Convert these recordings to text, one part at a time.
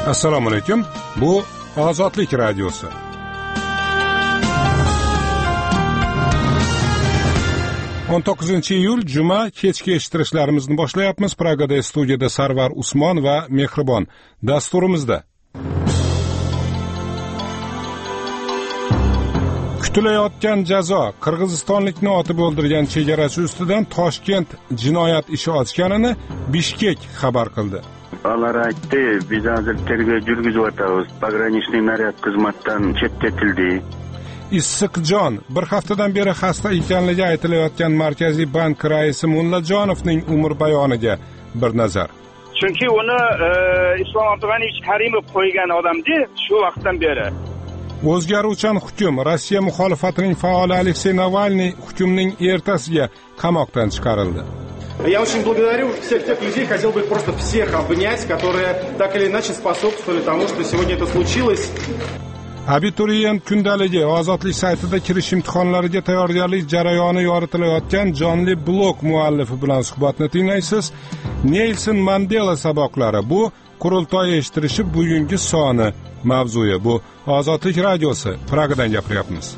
Assalomu alaykum. Bu Ozodlik radiosi. On 9-iyul juma kechki eshittirishlarimizni boshlayapmiz. Pragada studiyada Sarvar Usmon va Mehribon dasturimizda. Kutilayotgan jazo. Qirg'izistonlikni otib o'ldirgan chegarachi ustidan Toshkent jinoyat ishi ochganini Bishkek xabar qildi. Ular aytdi, biz hozir tergov yurgizyapmiz. Pogranichniy naryad xizmatdan chetlatildi. Issiqjon bir haftadan beri xasta ekanligi aytilayotgan Markaziy bank raisi Mullajonovning umr bayoniga bir nazar. Chunki uni Islom Abdug'aniyevich Karimov qo'ygan odamdi shu vaqtdan beri. O'zgaruvchan hukm. Rossiya muxolifatining faoli Aleksey Navalniy hukmning ertasiga qamoqdan chiqarildi. Я очень благодарю всех тех людей, хотел бы просто всех обнять, которые так или иначе способствовали тому, что сегодня это случилось. Abituriyent kundaligi Ozodlik saytida kirish imtihonlariga tayyorgarlik jarayoni yoritilayotgan jonli blog muallifi bilan suhbatni tinglaysiz. Nelson Mandela saboqlari bu qurultoy eshittirishi bugungi soni mavzuyi. Bu Ozodlik radiosi. Pragadan gapiryapmiz.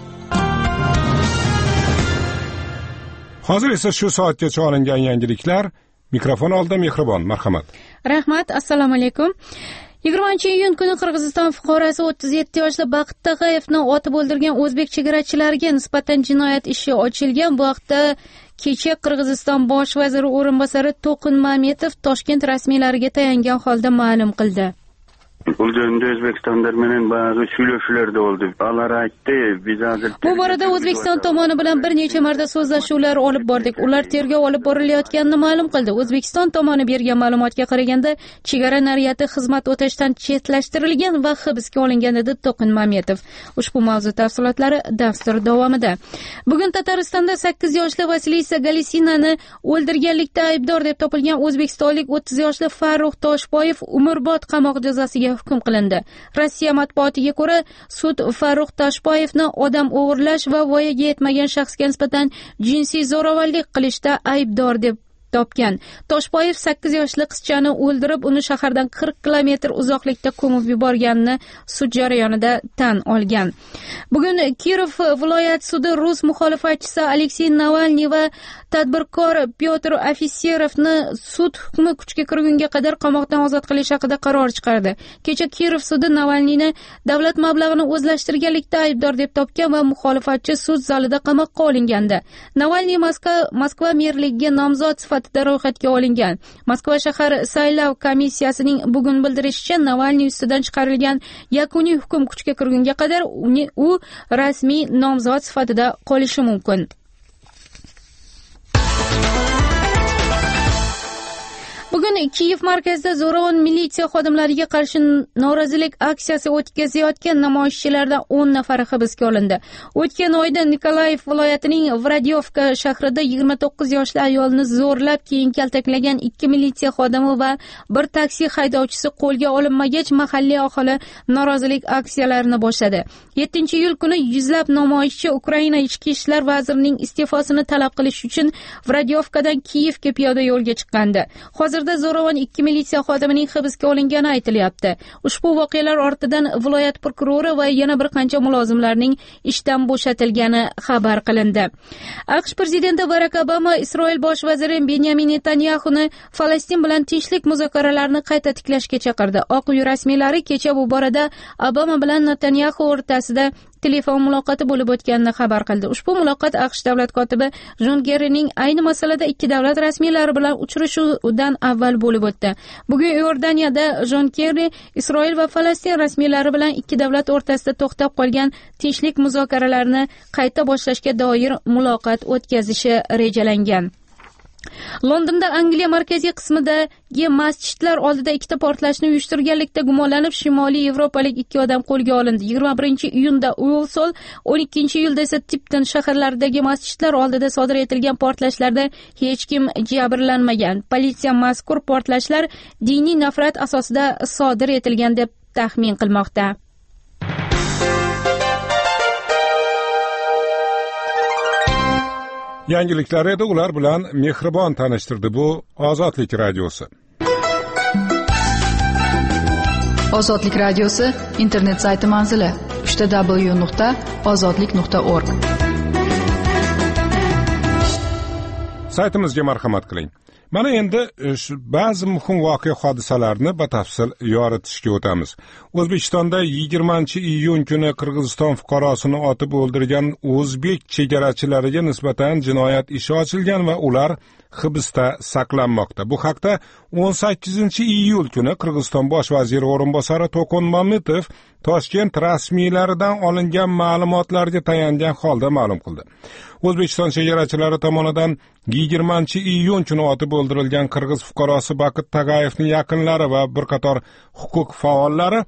Hozir esa shu soatgacha olingan yangiliklar. Mikrofon oldida Mehribon, marhamat. Rahmat, assalomu alaykum. 20-iyun kuni Qirg'iziston fuqarosi 37 yoshli Baqit Tag'ayevni otib o'ldirgan o'zbek chegarachilariga nisbatan jinoyat ishi ochilgan. Bu haqda kecha Qirg'iziston bosh vaziri o'rinbosari To'qin Mametov Toshkent rasmiylariga tayangan holda ma'lum qildi. Bu joyda O'zbekistonlar bilan ba'zi suyulishlar bo'ldi. Ular aytdi, biz hozir bu borada O'zbekiston tomoni bilan bir necha marta so'zlashuvlar olib bordik. Ular tergov olib borilayotganini ma'lum qildi. O'zbekiston tomoni bergan ma'lumotga qaraganda, chegara naryati xizmat o'tashdan chetlashtirilgan va hibsga olingan dedi To'qin Mametov. Ushbu mavzu tafsilotlari dastur davomida. Bugun Tataristonda 8 yoshli Vasilisa Galisinani o'ldirganlikda aybdor deb topilgan o'zbekistonlik 30 yoshli Farruh Toshboyev umrbod qamoq jazosiga hukm qilindi. Rossiya matbuotiga ko'ra, sud Farruh Toshboyevni odam o'g'irlash va voyaga yetmagan shaxsga nisbatan jinsiy zo'ravonlik qilishda aybdor deb topgan. Toshboyev 8 yoshli qizchani o'ldirib, uni shahardan 40 kilometr uzoqlikda ko'mib yuborganini sud jarayonida tan olgan. Bugun Kirov viloyat sudi rus muxolifatchisi Aleksey Navalniy va tadbirkor Pyotr Afisyerovni sud hukmi kuchga kirgunga qadar qamoqdan ozod qilish haqida qaror chiqardi. Kecha Kirov sudi Navalniyni davlat mablag'ini o'zlashtirganlikda aybdor deb topgan va muxolifatchi sud zalida qamoqqa olingandi. Navalniy Moskva merligiga nomzod sifatida ro'yxatga olingan. Moskva shahar saylov komissiyasining bugun bildirishicha, Navalniy ustidan chiqarilgan yakuniy hukm kuchga kirgunga qadar u rasmiy nomzod sifatida qolishi mumkin. Bugun Kiyev markazida zo'ravon militsiya xodimlariga qarshi norozilik aksiyasi o'tkazayotgan namoyishchilardan 10 nafari hibsga olindi. O'tgan oyda Nikolayev viloyatining Vradyovka shahrida 29 yoshli ayolni zo'rlab keyin kaltaklagan 2 militsiya xodimi va bir taksi haydovchisi qo'lga olinmagach, mahalliy aholi norozilik aksiyalarini boshladi. 7-iyul kuni yuzlab namoyishchi Ukraina ichki ishlar vazirining iste'fosini talab qilish uchun Vradyovkadan Kiyevga piyoda yo'lga chiqqandi. Hozirda zo'ravon 2 militsiya xodimining hibsga olingani aytilyapti. Ushbu voqealar ortidan viloyat prokurori va yana bir qancha mulozimlarning ishdan bo'shatilgani xabar qilindi. AQSh prezidenti Barack Obama Isroil bosh vaziri Benyamin Netanyahuni Falastin bilan tinchlik muzokaralarini qayta tiklashga chaqirdi. Oq uy rasmiylari kecha bu borada Obama bilan Netanyahu o'rtasida telefon muloqoti bo'lib o'tganini xabar qildi. Ushbu muloqot AQSh davlat kotibi Jon Kerrining ayni masalada ikki davlat rasmiylari bilan uchrashuvidan avval bo'lib o'tdi. Bugun Iordaniyada Jon Kerri Isroil va Falastin rasmiylari bilan ikki davlat o'rtasida to'xtab qolgan tinchlik muzokaralarini qayta boshlashga doir muloqot o'tkazishi rejalangan. Londonda Angliya markaziy qismidagi masjidlar oldida ikkita portlashni uyushtirganlikda gumonlanib Shimoliy Yevropalik 2 odam qo'lga olindi. 21-iyunda Walsall, 12-iyulda esa Tipton shaharlaridagi masjidlar oldida sodir etilgan portlashlarda hech kim jabrlanmagan. Politsiya mazkur portlashlar diniy nafrat asosida sodir etilgan deb taxmin qilmoqda. Yangiliklar edi, ular bilan Mehribon tanishtirdi. Bu Ozodlik radiosi. Ozodlik radiosi internet sayti manzili www.ozodlik.org. Saytimizga marhamat qiling. Mana endi ba'zi muhim voqea hodisalarni batafsil yoritishga o'tamiz. O'zbekistonda 20-iyun kuni Qirg'iziston fuqarosini otib o'ldirgan o'zbek chegarachilariga nisbatan jinoyat ishi ochilgan va ular hibsda saqlanmoqda. Bu haqda 18-iyul kuni Qirg'iziston bosh vaziri o'rinbosari To'qon Mamitov Toshkent rasmiylaridan olingan ma'lumotlarga tayangan holda ma'lum qildi. O'zbekiston chegarachilari tomonidan 20-iyun kuni otib o'ldirilgan qirg'iz fuqarosi Baqit Tagayevning yaqinlari va bir qator huquq faollari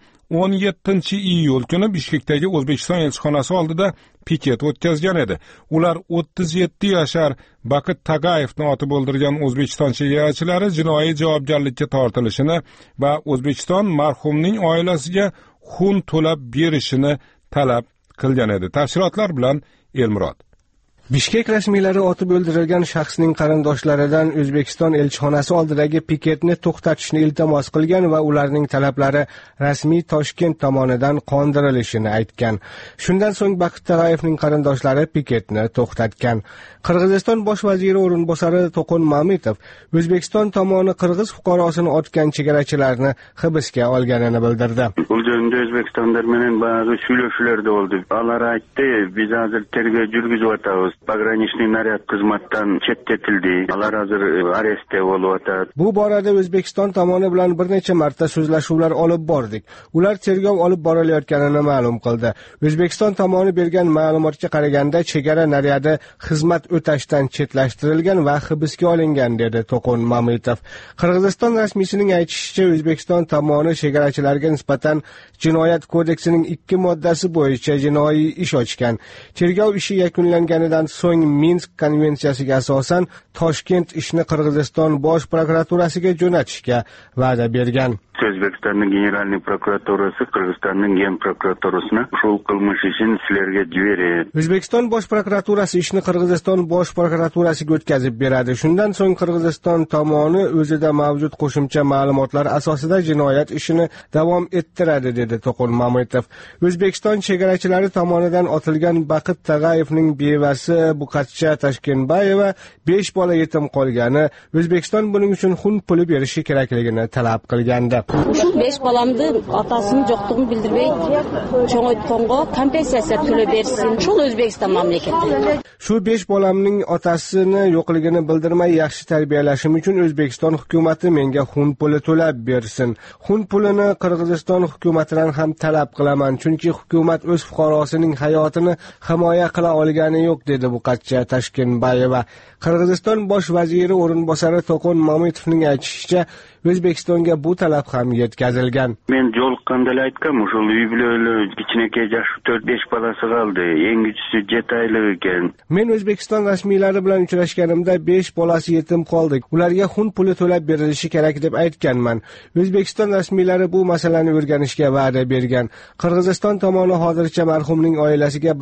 17-iyul kuni Bishkekdagi O'zbekiston elchixonasi oldida piket o'tkazgan edi. Ular 37 yashar Baqit Tagayevni otib o'ldirgan O'zbekiston chegarachilari jinoiy javobgarlikka tortilishini va O'zbekiston marhumning oilasiga xun to'lab berishini talab qilgan edi. Tafsilotlar bilan Elmurod. Bishkek rasmiylari otib o'ldirilgan shaxsning qarindoshlaridan O'zbekiston elchixonasi oldidagi piketni to'xtatishni iltimos qilgan va ularning talablari rasmiy Toshkent tomonidan qondirilishini aytgan. Shundan so'ng Baqit Tagayevning qarindoshlari piketni to'xtatgan. Qirg'iziston bosh vaziri o'rinbosari To'qon Mamitov O'zbekiston tomoni qirg'iz fuqarosini otgan chegarachilarni hibsga olganini bildirdi. Bu joyda O'zbekistonlar bilan ba'zi suylashuvlarda bo'ldi. Ular aytdi, biz hozir tergov yurgizyapmiz. Pogranichniy naryad xizmatdan chetlatildi. Ular hozir arestda bo'lyapti. Bu borada O'zbekiston tomoni bilan bir necha marta so'zlashuvlar olib bordik. Ular tergov olib borilayotganini ma'lum qildi. O'zbekiston tomoni bergan ma'lumotga qaraganda chegara naryadi xizmat o'tashdan chetlashtirilgan va hibsga olingan, dedi To'qon Mamitov. Qirg'iziston rasmiysining aytishicha, O'zbekiston tomoni chegarachilarga nisbatan Jinoyat kodeksining 2 moddasi bo'yicha jinoiy ish ochgan. Tergov ishi yakunlanganidan so'ng Minsk konvensiyasiga asosan Toshkent ishni Qirg'iziston bosh prokuraturasiga jo'natishga va'da bergan. O'zbekistonning Generalniy prokuraturasi Qirg'izistonning Gen prokuraturasini shu qilmish ishni sizlarga beradi. O'zbekiston bosh prokuraturasi ishni Qirg'iziston bosh prokuraturasiga o'tkazib beradi. Shundan so'ng Qirg'iziston tomoni o'zida mavjud qo'shimcha ma'lumotlar asosida jinoyat ishini davom ettiradi, dedi To'qon Mamitov. O'zbekiston chegarachilari tomonidan otilgan Baqit Tagayevning bevasi Buqatcha Tashkenbayeva 5 bola yetim qolgani, O'zbekiston buning uchun xun puli berishi kerakligini talab qilgandi. Şu 5 balamdı atasının yokluğunu bildirmey çoğaytqonga kompensatsiya to'lab bersin. Şu O'zbekiston mamlakati. Shu 5 bolamning otasini yo'qligini bildirmay yaxshi tarbiyalashim uchun O'zbekiston hukumatı menga xun puli to'lab bersin. Xun pulini Qirg'iziston hukumatidan ham talab qilaman, chunki hukumat o'z fuqarosining hayotini himoya qila olgani yo'q, dedi Buqatcha Tashkenbayeva. Qirg'iziston bosh vaziri o'rinbosari To'qon Mamitovning aytishicha, O'zbekistonga bu talab ham yetkazilgan. Men yo'liqqanda aytgan, o'sha uy bilan kichkinakay yosh 4-5 bolasi qoldi. Eng kichisi 7 oylik ekan. Men O'zbekiston rasmiylari bilan uchrashganimda 5 bolasi yetim qoldi. Ularga xun puli to'lab berilishi kerak deb aytganman. O'zbekiston rasmiylari bu masalani o'rganishga va'da bergan. Qirg'iziston tomoni hozircha marhumning oilasiga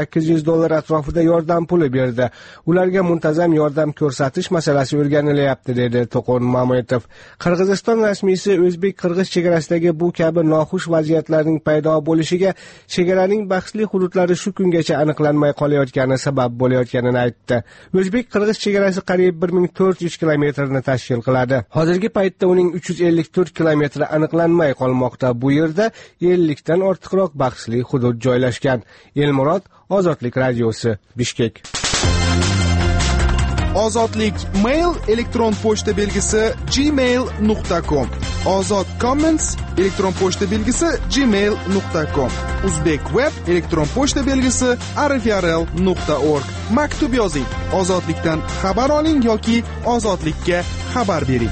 $1800 atrofida yordam puli berdi. Ularga muntazam yordam ko'rsatish masalasi o'rganilyapti, dedi To'qon Mamitov. Qirg'iziston rasmiysi o'zbek-qirg'iz chegarasidagi bu kabi noxush vaziyatlarning paydo bo'lishiga chegaraning bahsli hududlari shu kungacha aniqlanmay qolayotgani sabab bo'layotganini aytdi. O'zbek-qirg'iz chegarasi qariyb 1400 kilometrni tashkil qiladi. Hozirgi paytda uning 354 kilometri aniqlanmay qolmoqda. Bu yerda 50 dan ortiqroq bahsli hudud joylashgan. Elmurod, Ozodlik radiosi, Bishkek. Ozodlik mail elektron pochta belgisi gmail.com. Ozod comments elektron pochta belgisi gmail.com. Uzbek web elektron pochta belgisi rfrl.org. Maktub yozing, ozodlikdan xabar oling yoki ozodlikka xabar bering.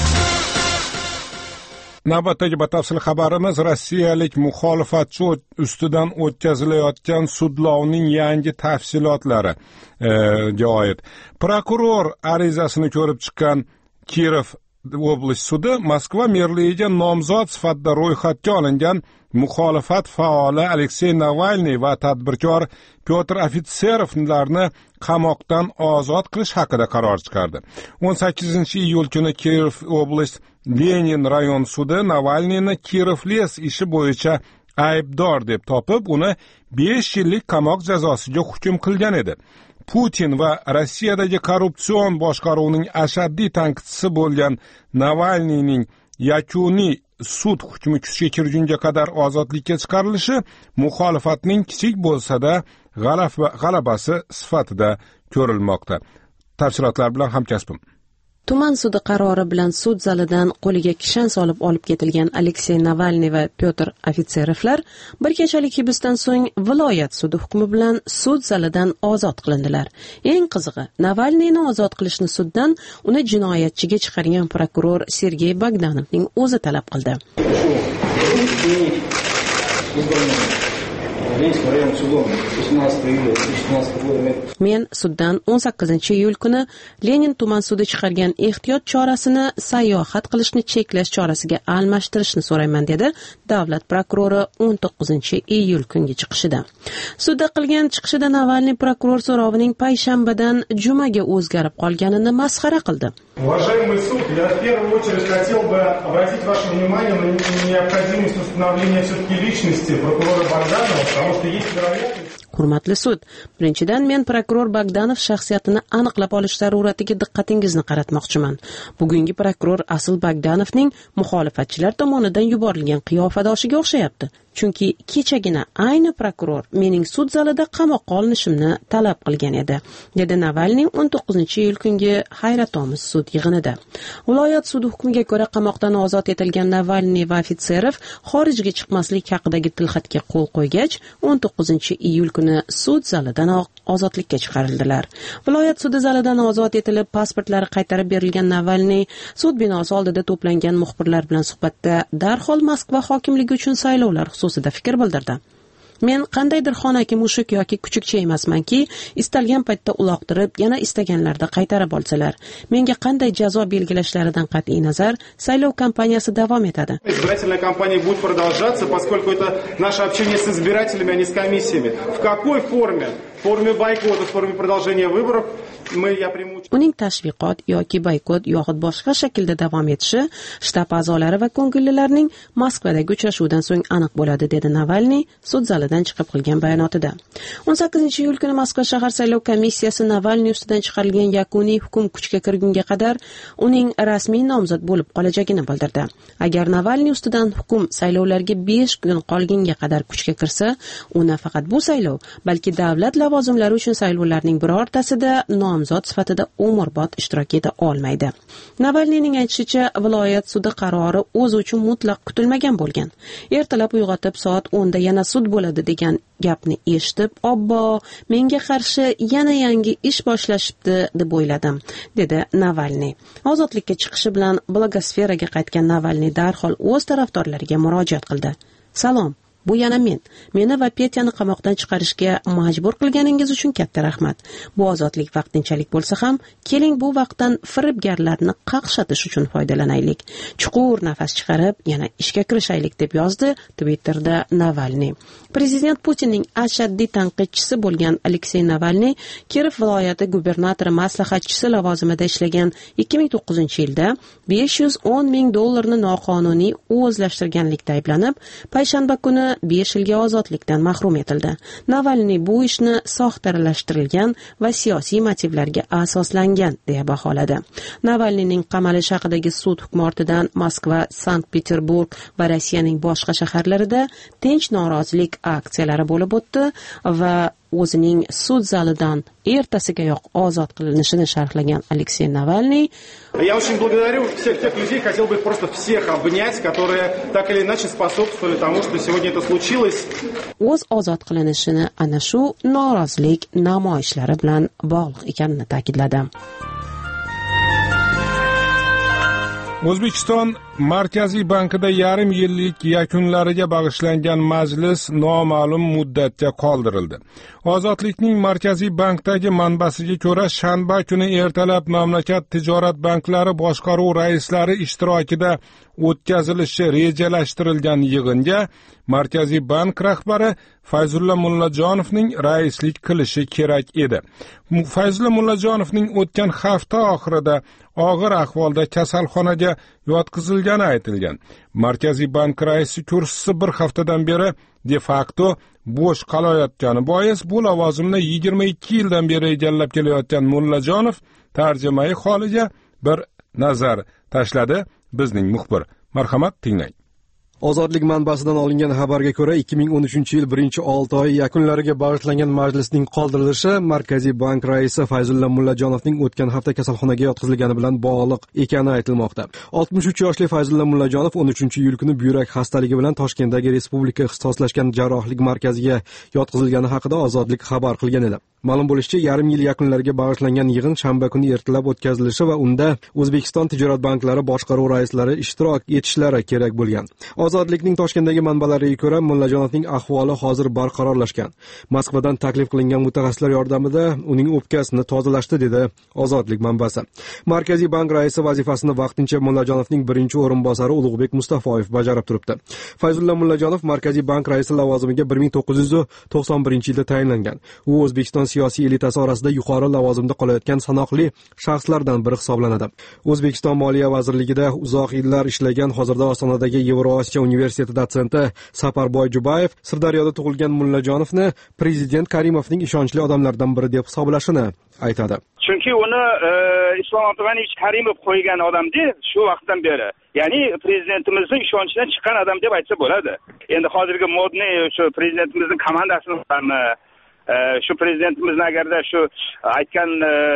Navbatdagi batafsil xabarimiz rossiyalik muxolifatchi ustidan o'tkazilayotgan sudlovning yangi tafsilotlariga oid. Prokuror arizasini ko'rib chiqqan Kirov oblast sudi Moskva merligiga nomzod sifatida ro'yxatga olingan muxolifat faoli Aleksey Navalniy va tadbirkor Pyotr Ofitserovlarni qamoqdan ozod qilish haqida qaror chiqardi. 18-iyul kuni Kiyev oblast Lenin rayon sudi Navalniyni Kirov-les ishi bo'yicha aybdor deb topib, uni 5 yillik qamoq jazosiga hukm qilgan edi. Putin va Rossiyadagi korrupsion boshqaruvning ashaddiy tanqidchisi bo'lgan Navalniyning yakuniy sud hukmi kuchga kirgunga qadar ozodlikka chiqarilishi muxolifatning kichik bo'lsa-da g'alabasi sifatida ko'rilmoqda. Tafsilotlar bilan hamkasbim. Tuman sudi qarori bilan sud zalidan qo'liga kishan solib olib ketilgan Aleksey Navalniy va Pyotr Ofitserovlar bir kechalik hibsdan so'ng viloyat sudi hukmi bilan sud zalidan ozod qilindilar. Eng qizig'i, Navalniyni ozod qilishni suddan uni jinoyatchiga chiqargan prokuror Sergey Bogdanovning o'zi talab qildi. Men suddan 18-iyul kuni Lenin tuman sudi chiqargan ehtiyot chorasini sayohat qilishni cheklash chorasiga almashtirishni so'rayman, dedi davlat prokurori 19-iyul kungi chiqishida. Sudda qilgan chiqishida Navalniy prokuror so'rovining payshanbadan jumaga o'zgarib qolganini masxara qildi. Уважаемый суд, я в первую очередь хотел бы обратить ваше внимание на необходимость установления все-таки личности прокурора Богданова, потому что есть вероятность... Hurmatli sud, birinchidan men prokuror Bogdanov shaxsiyatini aniqlab olish zaruratiga diqqatingizni qaratmoqchiman. Bugungi prokuror asl Bogdanovning muxolifatchilar tomonidan yuborilgan qiyofadoshiga o'xshayapti. Chunki kechagina ayni prokuror mening sud zalida qamoqqa olinishimni talab qilgan edi, dedi Navalniy 19-iyul kungi hayratomuz sud yig'inida. Viloyat sudi hukmiga ko'ra qamoqdan ozod etilgan Navalniy va Ofitserov xorijga chiqmaslik haqidagi tilxatga qo'l qo'ygach, 19-iyul kuni sud zalidan ozodlikka chiqarildilar. Viloyat sudi zalidan ozod etilib, pasportlari qaytarib berilgan Navalniy sud binosi oldida to'plangan muxbirlar bilan suhbatda darhol Moskva hokimligi uchun saylovlar xususida fikr bildirdi. Men qandaydir xonaki mushuk yoki kuchukcha emasmanki, istalgan paytda uloqtirib, yana istaganlarda qaytarib olsalar. Menga qanday jazo belgilashlaridan qat'iy nazar, saylov kampaniyasi davom etadi. Избирательная кампания будет продолжаться, поскольку это наше общение с избирателями, а не с комиссиями. В какой форме? В форме бойкота, в форме продолжения выборов. Uning tashviqot yoki boykot yoxud boshqa shaklda davom etishi shtab a'zolari va ko'ngillilarning Moskvadagi uchrashuvdan so'ng aniq bo'ladi, dedi Navalniy sud zalidan chiqib qilgan bayonotida. 18-iyul kuni Moskva shahar saylov komissiyasi Navalniy ustidan chiqarilgan yakuniy hukm kuchga kirgunga qadar uning rasmiy nomzod bo'lib qolajagini bildirdi. Agar Navalniy ustidan hukm saylovlarga 5 kun qolgunga qadar kuchga kirsa, uni faqat bu saylov, balki davlat lavozimlari uchun saylovlarning birortasida nomzod sifatida umrbod ishtirok eta olmaydi. Navalniyning aytishicha, viloyat sudi qarori o'zi uchun mutlaq kutilmagan bo'lgan. Ertalab uyg'otib soat 10 da yana sud bo'ladi degan gapni eshitib, obbo, menga qarshi yana yangi ish boshlashibdi deb o'yladim, dedi Navalniy. Ozodlikka chiqishi bilan blogosferaga qaytgan Navalniy darhol o'z tarafdorlariga murojaat qildi. Salom, bu yana men. Meni va Petyani qamoqdan chiqarishga majbur qilganingiz uchun katta rahmat. Bu ozodlik vaqtinchalik bo'lsa ham, keling bu vaqtdan firibgarlarni qaqshatish uchun foydalanaylik. Chuqur nafas chiqarib, yana ishga kirishaylik, deb yozdi Twitterda Navalniy. Prezident Putinning ashaddiy tanqidchisi bo'lgan Aleksey Navalniy Kirov viloyati gubernatori maslahatchisi lavozimida ishlagan 2009-yilda $510,000 noqonuniy o'zlashtirganlikda ayblanib, payshanba kuni 5 yilga ozodlikdan mahrum etildi. Navalniy bu ishni soxtalashtirilgan va siyosiy motivlarga asoslangan deya baholadi. Navalniyning qamalishi haqidagi sud hukmi ortidan Moskva, Sankt-Peterburg va Rossiyaning boshqa shaharlarida tinch norozilik aksiyalari bo'lib o'tdi va o'zining sud zalidan ertasigayoq ozod qilinishini sharhlagan Aleksey Navalniy: Я очень благодарю всех тех людей, хотел бы их просто всех обнять, которые так или иначе способствовали тому, что сегодня это случилось. O'z ozod qilinishini ana shu norozilik namoyishlari bilan bog'liq ekanini ta'kidladi. O'zbekiston Markaziy bankida yarim yillik yakunlariga bag'ishlangan majlis noma'lum muddatga qoldirildi. Ozodlikning Markaziy bankdagi manbasiga ko'ra, shanba kuni ertalab mamlakat tijorat banklari boshqaruv raislari ishtirokida o'tkazilishi rejalashtirilgan yig'inga Markaziy bank rahbari Fayzulla Mullajonovning raislik qilishi kerak edi. Fayzulla Mullajonovning o'tgan hafta oxirida og'ir ahvolda kasalxonaga yotqizilgani aytilgan. Markaziy bank raisi kursisi bir haftadan beri de facto bo'sh qolayotgani bois bu lavozimni 22 yildan beri egallab kelayotgan Mullajonov tarjimai holiga bir nazar tashladi. Bizning muxbir, marhamat tinglang. Ozodlik manbasidan olingan xabarga ko'ra 2013-yil 1-6 oy yakunlariga bag'ishlangan majlisning qoldirilishi Markaziy bank raisi Fayzulla Mullajonovning o'tgan hafta kasalxonaga yotqizilgani bilan bog'liq ekani aytilmoqda. 63 yoshli Fayzulla Mullajonov 13-iyul kuni buyrak xastaligi bilan Toshkentdagi Respublika ixtisoslashgan jarrohlik markaziga yotqizilgani haqida Ozodlik xabar qilgan edi. Ma'lum bo'lishicha, yarim yil yakunlariga bag'ishlangan yig'in shanba kuni ertalab o'tkazilishi va unda O'zbekiston tijorat banklari boshqaruv raislari ishtirok etishlari kerak bo'lgan. Ozodlikning Toshkentdagi manbalariga ko'ra, Mullajonovning ahvoli hozir barqarorlashgan. Moskvadan taklif qilingan mutaxassislar yordamida uning o'pkasini tozalashdi, dedi Ozodlik manbasi. Markaziy bank raisi vazifasini vaqtincha Mullajonovning birinchi o'rinbosari Ulug'bek Mustafoyev bajarib turibdi. Fayzulla Mullajonov Markaziy bank raisi lavozimiga 1991-yilda tayinlangan. U O'zbekiston siyosiy elitasi orasida yuqori lavozimda qolayotgan sanoqli shaxslardan biri hisoblanadi. O'zbekiston Moliya vazirligida uzoq yillar ishlagan, hozirda Ostonadagi Yevrosiyo universiteti dotsenti Saparboy Jubayev Sirdaryoda tug'ilgan Mullajonovni prezident Karimovning ishonchli odamlaridan biri deb hisoblashini aytadi. Chunki uni Islom Abdug'aniyevich Karimov qo'ygan odamdi shu vaqtdan beri. Ya'ni prezidentimizning ishonchidan chiqqan odam deb aytsa bo'ladi. Endi hozirgi modniy shu prezidentimizning komandasini shu prezidentimizni agarda shu aytgan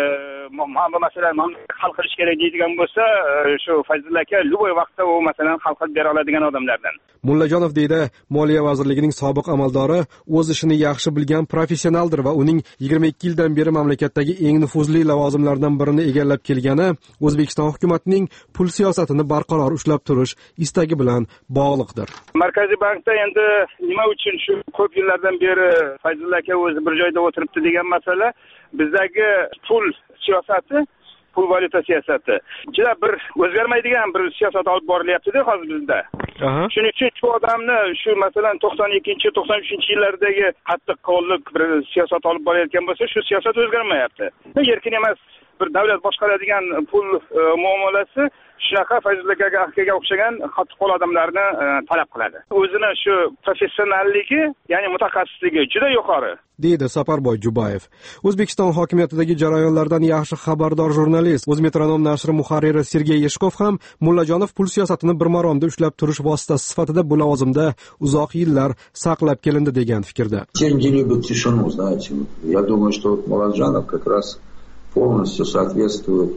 masalan hal qilish kerak deydigan bo'lsa, shu Fayzulla aka любой vaqtda u masalan hal qilib bera oladigan odamlardan. Mullajonov, deydi Moliya vazirligining sobiq amaldori, o'z ishini yaxshi bilgan professionaldir va uning 22 yildan beri mamlakatdagi eng nufuzli lavozimlardan birini egallab kelgani O'zbekiston hukumatining pul siyosatini barqaror ushlab turish istagi bilan bog'liqdir. Markaziy bankda endi nima uchun shu ko'p yillardan beri Fayzulla aka o'zi bir joyda o'tiribdi degan masala, bizdagi pul siyosati, pul valyuta siyosati juda bir o'zgarmaydigan bir siyosat olib borilyapti-da hozir bizda. Shuning uchun shu odamni shu masalan 92-93-yillardagi qattiq qo'llik bir siyosat olib borayotgan bo'lsa, shu siyosat o'zgarmayapti. Erkin emas bir davlat boshqaradigan pul muomalasi shunaqa Fayzulla akaga o'xshagan qattiq qo'l odamlarni talab qiladi. O'zini shu professionalligi, ya'ni mutaxassisligi juda yuqori, deydi Saparboy Jubayev. O'zbekiston hokimiyatidagi jarayonlardan yaxshi xabardor jurnalist, O'zmetronom nashri muharriri Sergey Yeshkov ham Mullajonov pul siyosatini bir maromda ushlab turish vositasi sifatida bu lavozimda uzoq yillar saqlab kelindi degan fikrda. Деньги любят тишину, знаете. Я думаю, что Mullajonov как раз полностью соответствует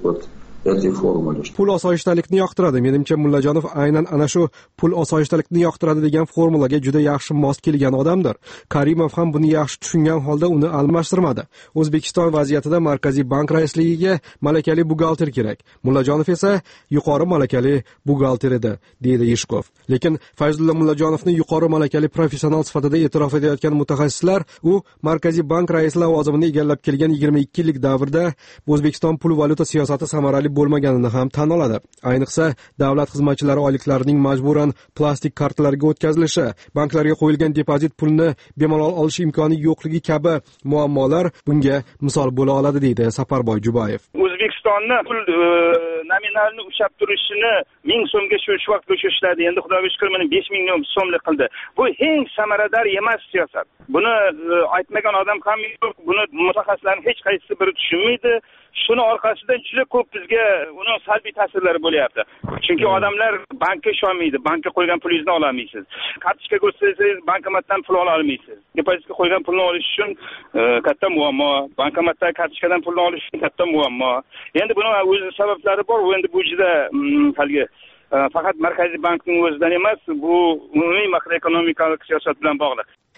pul osoyishtalikni yoqtiradi. Menimcha Mullajonov aynan ana shu pul osoyishtalikni yoqtiradi degan formulaga juda yaxshi mos kelgan odamdir. Karimov ham buni yaxshi tushungan holda uni almashtirmadi. O'zbekiston vaziyatida Markaziy bank raisligiga malakali buxgalter kerak. Mullajonov esa yuqori malakali buxgalter edi, deydi Yeshkov. Lekin Fayzulla Mullajonovni yuqori malakali professional sifatida e'tirof etayotgan mutaxassislar, u Markaziy bank raisi lavozimini egallab kelgan 22 yillik davrda O'zbekiston pul valyuta siyosati samarali bo'lmaganini ham tan oladi. Ayniqsa, davlat xizmatchilari oyliklarining majburan plastik kartalarga o'tkazilishi, banklarga qo'yilgan depozit pulni bemalol olish imkoni yo'qligi kabi muammolar bunga misol bo'la oladi, deydi Saparboy Jubayev. O'zbekistonni pul nominalni ushlab turishini 1000 so'mga shu vaqtda ushlashdi. Endi Xudoga shukr, meni 5000 so'mlik qildi. Bu eng samarador emas siyosat. Buni aytmagan odam ham yo'q. Buni mutaxassislarning hech qaysi biri tushunmaydi. Shuni orqasidan juda ko'p bizga uning salbiy ta'sirlari bo'lyapti. Chunki odamlar bankka ishonmaydi. Bankka qo'ygan pulingizni ola olmaysiz. Kartochka ko'rsatsangiz bankomatdan pul ola olmaysiz. Depozitga qo'ygan pulni olish uchun katta muammo. Bankomatdan kartochkadan pulni olish uchun katta muammo. Endi buni o'z sabablari bor. Endi bu juda haligi faqat Markaziy bankning o'zidan emas, bu umumiy makroekonomik siyosat bilan bog'liq.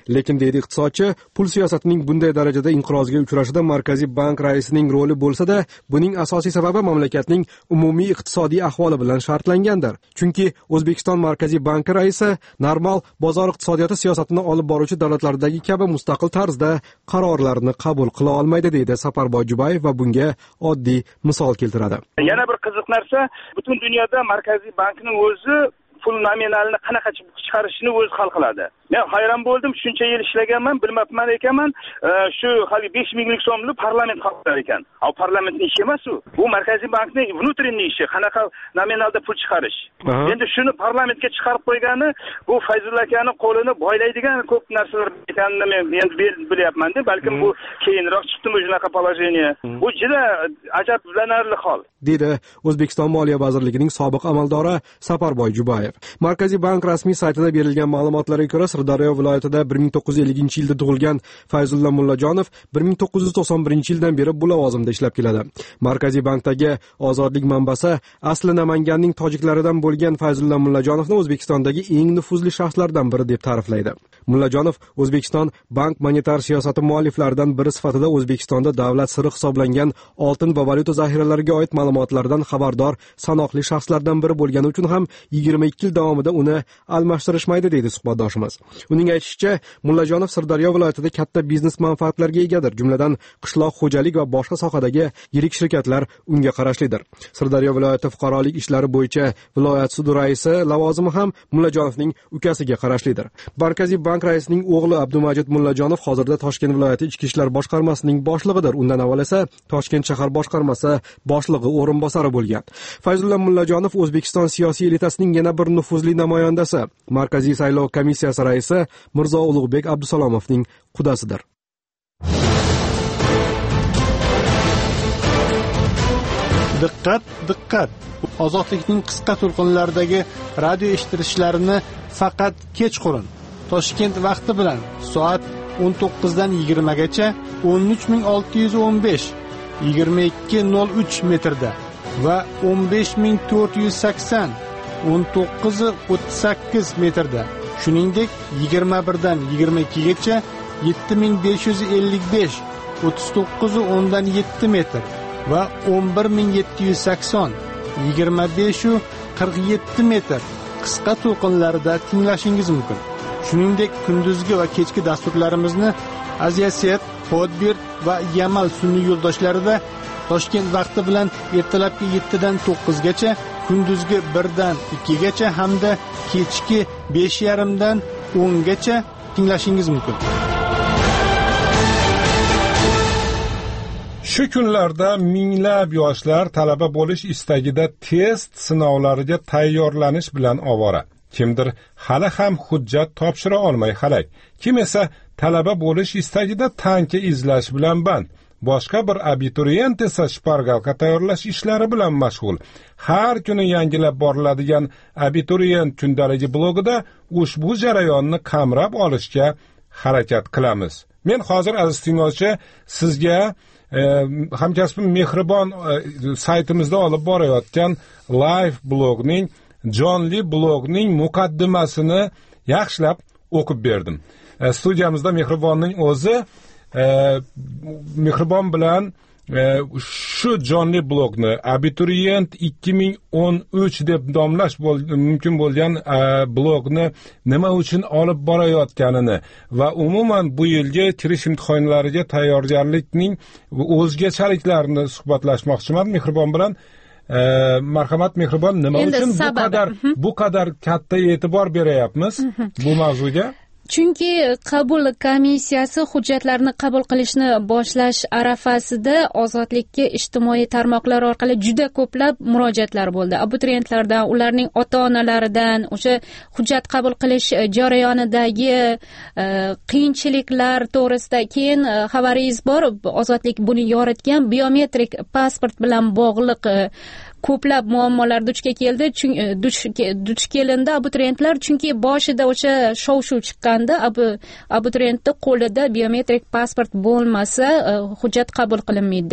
lekin deydi iqtisodchi, pul siyosatining bunday darajada inqirozga uchrashida Markaziy bank raisining roli bo'lsa-da, buning asosiy sababi mamlakatning umumiy iqtisodiy ahvoli bilan shartlangandir. Chunki O'zbekiston Markaziy banki raisi normal bozor iqtisodiyoti siyosatini olib boruvchi davlatlardagi kabi mustaqil tarzda qarorlarni qabul qila olmaydi, deydi Saparboy Jubayev va bunga oddiy misol keltiradi. Yana bir qiziq narsa, butun dunyoda Markaziy bankning o'zi pul nominalini qanaqa chiqarishini o'zi hal qiladi. Men hayron bo'ldim, shuncha yil ishlaganman, bilmabman ekanman, shu hali 5 minglik so'mni parlament hal qilar ekan. Au parlamentning ishi emas u. Bu Markaziy bankning внутренний ishi, qanaqa nominalda pul chiqarish. Endi shuni parlamentga chiqarib qo'ygani, bu Fayzulla akaning qo'lini boylaydigan ko'p narsalar ekanini men endi bilyapman-da, balkim bu keyinroq chiqdimi shunaqa положение. Bu juda ajablanarli hol. Dedi O'zbekiston Moliya vazirligining sobiq amaldori Saparboy Jubayev. Markaziy bank rasmiy saytida berilgan ma'lumotlarga ko'ra, Sirdaryo viloyatida 1950-yilda tug'ilgan Fayzulla Mullajonov 1991-yildan beri bu lavozimda ishlab keladi. Markaziy bankdagi ozodlik manbasi asli Namanganning tojiklaridan bo'lgan Fayzulla Mullajonovni O'zbekistondagi eng nufuzli shaxslardan biri deb ta'riflaydi. Mullajonov O'zbekiston bank monetar siyosati mualliflaridan biri sifatida O'zbekistonda davlat siri hisoblangan oltin va valyuta zaxiralariga oid ma'lumotlardan xabardor sanoqli shaxslardan biri bo'lgani uchun ham 22 yil davomida uni almashtirishmaydi, deydi suhbatdoshimiz. Uning aytishicha, Mullajonov Sirdaryo viloyatida katta biznes manfaatlarga egadir, jumladan qishloq xo'jalik va boshqa sohadagi yirik shirkatlar unga qarashlidir. Sirdaryo viloyati fuqarolik ishlari bo'yicha viloyat sudi raisi lavozimi ham Mullajonovning ukasiga qarashlidir. Markaziy bank raisining o'g'li Abdumajid Mullajonov hozirda Toshkent viloyati ichki ishlar boshqarmasining boshlig'idir. Undan avval esa Toshkent shahar boshqarmasi boshlig'i o'rinbosari bo'lgan. Fayzulla Mullajonov O'zbekiston siyosiy elitasining yana bir nufuzli namoyandasi, Markaziy saylov komissiyasi raisi Mirzo Ulug'bek Abdusalomovning qudasidir. Diqqat! Ozodlikning qisqa to'lqinlaridagi radio eshitilishlarini faqat kechqurun Toshkent vaqti bilan soat 19 dan 20 gacha 13615 22:03 metrda va 15480 19:38 metrda, shuningdek 21 dan 22 gacha 7555 39:10 metr va 11780 25:47 metr qisqa to'lqinlarida tinglashingiz mumkin. Shuningdek, kunduzgi va kechki dasturlarimizni Aziyaset, Podbir va Yamal sun'iy yo'ldoshlarida Toshkent vaqti bilan ertalabki 7 dan 9 gacha, kunduzgi 1 dan 2 gacha hamda kechki 5:30 dan 10 gacha tinglashingiz mumkin. Shu kunlarda minglab yoshlar talaba bo'lish istagida test sinovlariga tayyorlanish bilan ovora. Kimdir hali ham hujjat topshira olmay halak. Kim esa talaba bo'lish istagida tanka izlash bilan band. Boshqa bir abituriyent esa shpargalka tayyorlash ishlari bilan mashg'ul. Har kuni yangilab boriladigan abituriyent kundaligi blogida ushbu jarayonni qamrab olishga harakat qilamiz. Men hozir aziz tinglovchi sizga hamkasbim Mehribon saytimizda olib borayotgan live blogning, jonli blogning muqaddimasini yaxshilab o'qib berdim. Studiyamizda Mehribonning o'zi Mehribon bilan shu jonli blogni abituriyent 2013 deb nomlash mumkin bo'lgan blogni nima uchun olib borayotganini va umuman bu yilgi kirish imtihonlariga tayyorgarlikning o'zgachaliklarini suhbatlashmoqchiman Mehribon bilan. Marhamat Mehribon, nima uchun bu qadar katta e'tibor beryapmiz bu mavzuga? Chunki qabul komissiyasi hujjatlarni qabul qilishni boshlash arafasida ozodlikka ijtimoiy tarmoqlar orqali juda ko'plab murojaatlar bo'ldi. Abituriyentlardan, ularning ota-onalaridan, o'sha hujjat qabul qilish jarayonidagi qiyinchiliklar to'g'risida. Keyin xabaringiz bor, ozodlik buni yoritgan biometrik pasport bilan bog'liq ko'plab muammolar duch kelindi abituriyentlar, chunki boshida o'sha shov-shuv chiqqanda abituriyentning qo'lida biometrik pasport bo'lmasa hujjat qabul qilinmaydi deb.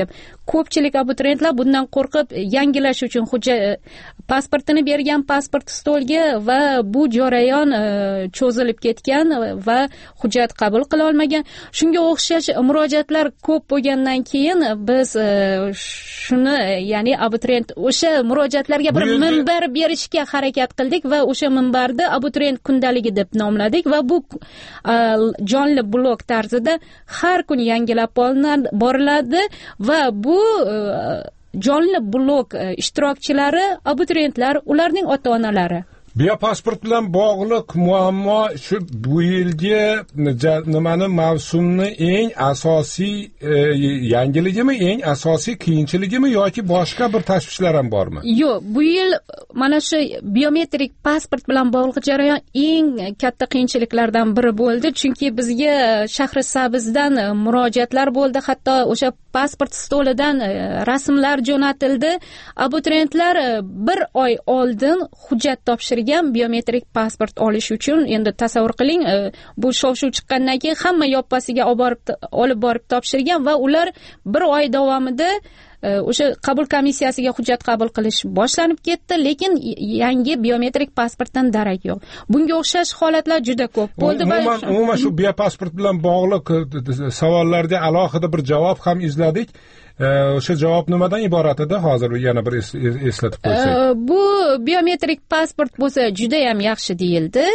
ko'pchilik abituriyentlar bundan qo'rqib yangilash uchun pasportini bergan pasport stolga va bu jarayon cho'zilib ketgan va hujjat qabul qila olmagan. Shunga o'xshash murojaatlar ko'p bo'lgandan keyin biz shuni, ya'ni abituriyent o'sha murojaatlarga bir minbar berishga harakat qildik va o'sha minbarni abituriyent kundaligi deb nomladik va bu jonli blog tarzida har kun yangilab boriladi va bu jonli blog ishtirokchilari abituriyentlar, ularning ota-onalari. Biopasport bilan bog'liq muammo shu bu yilgi nimani mavsumni eng asosiy yangiligimi, eng asosiy qiyinchiligimi yoki boshqa bir tashvishlar ham bormi? Yo'q, bu yil mana shu biometrik pasport bilan bog'liq jarayon eng katta qiyinchiliklardan biri bo'ldi, chunki bizga Shahrisabzdan murojaatlar bo'ldi, hatto o'sha pasport stolidan rasmlar jo'natildi. Abituriyentlar bir oy oldin hujjat topshirgan biometrik pasport olish uchun. Endi tasavvur qiling, bu shov-shuv chiqqandan keyin hamma yoppasiga olib borib topshirgan va ular bir oy davomida o'sha qabul komissiyasiga hujjat qabul qilish boshlanib ketdi, lekin yangi biometrik pasportdan darak yo'q. Bunga o'xshash holatlar juda ko'p bo'ldi. Umuman shu biopasport bilan bog'liq savollarga alohida bir javob ham izladik. O'sha javob nimadan iborat edi? Hozir yana bir eslatib qo'ysak. Bu biometrik pasport bo'lsa juda ham yaxshi deyildi.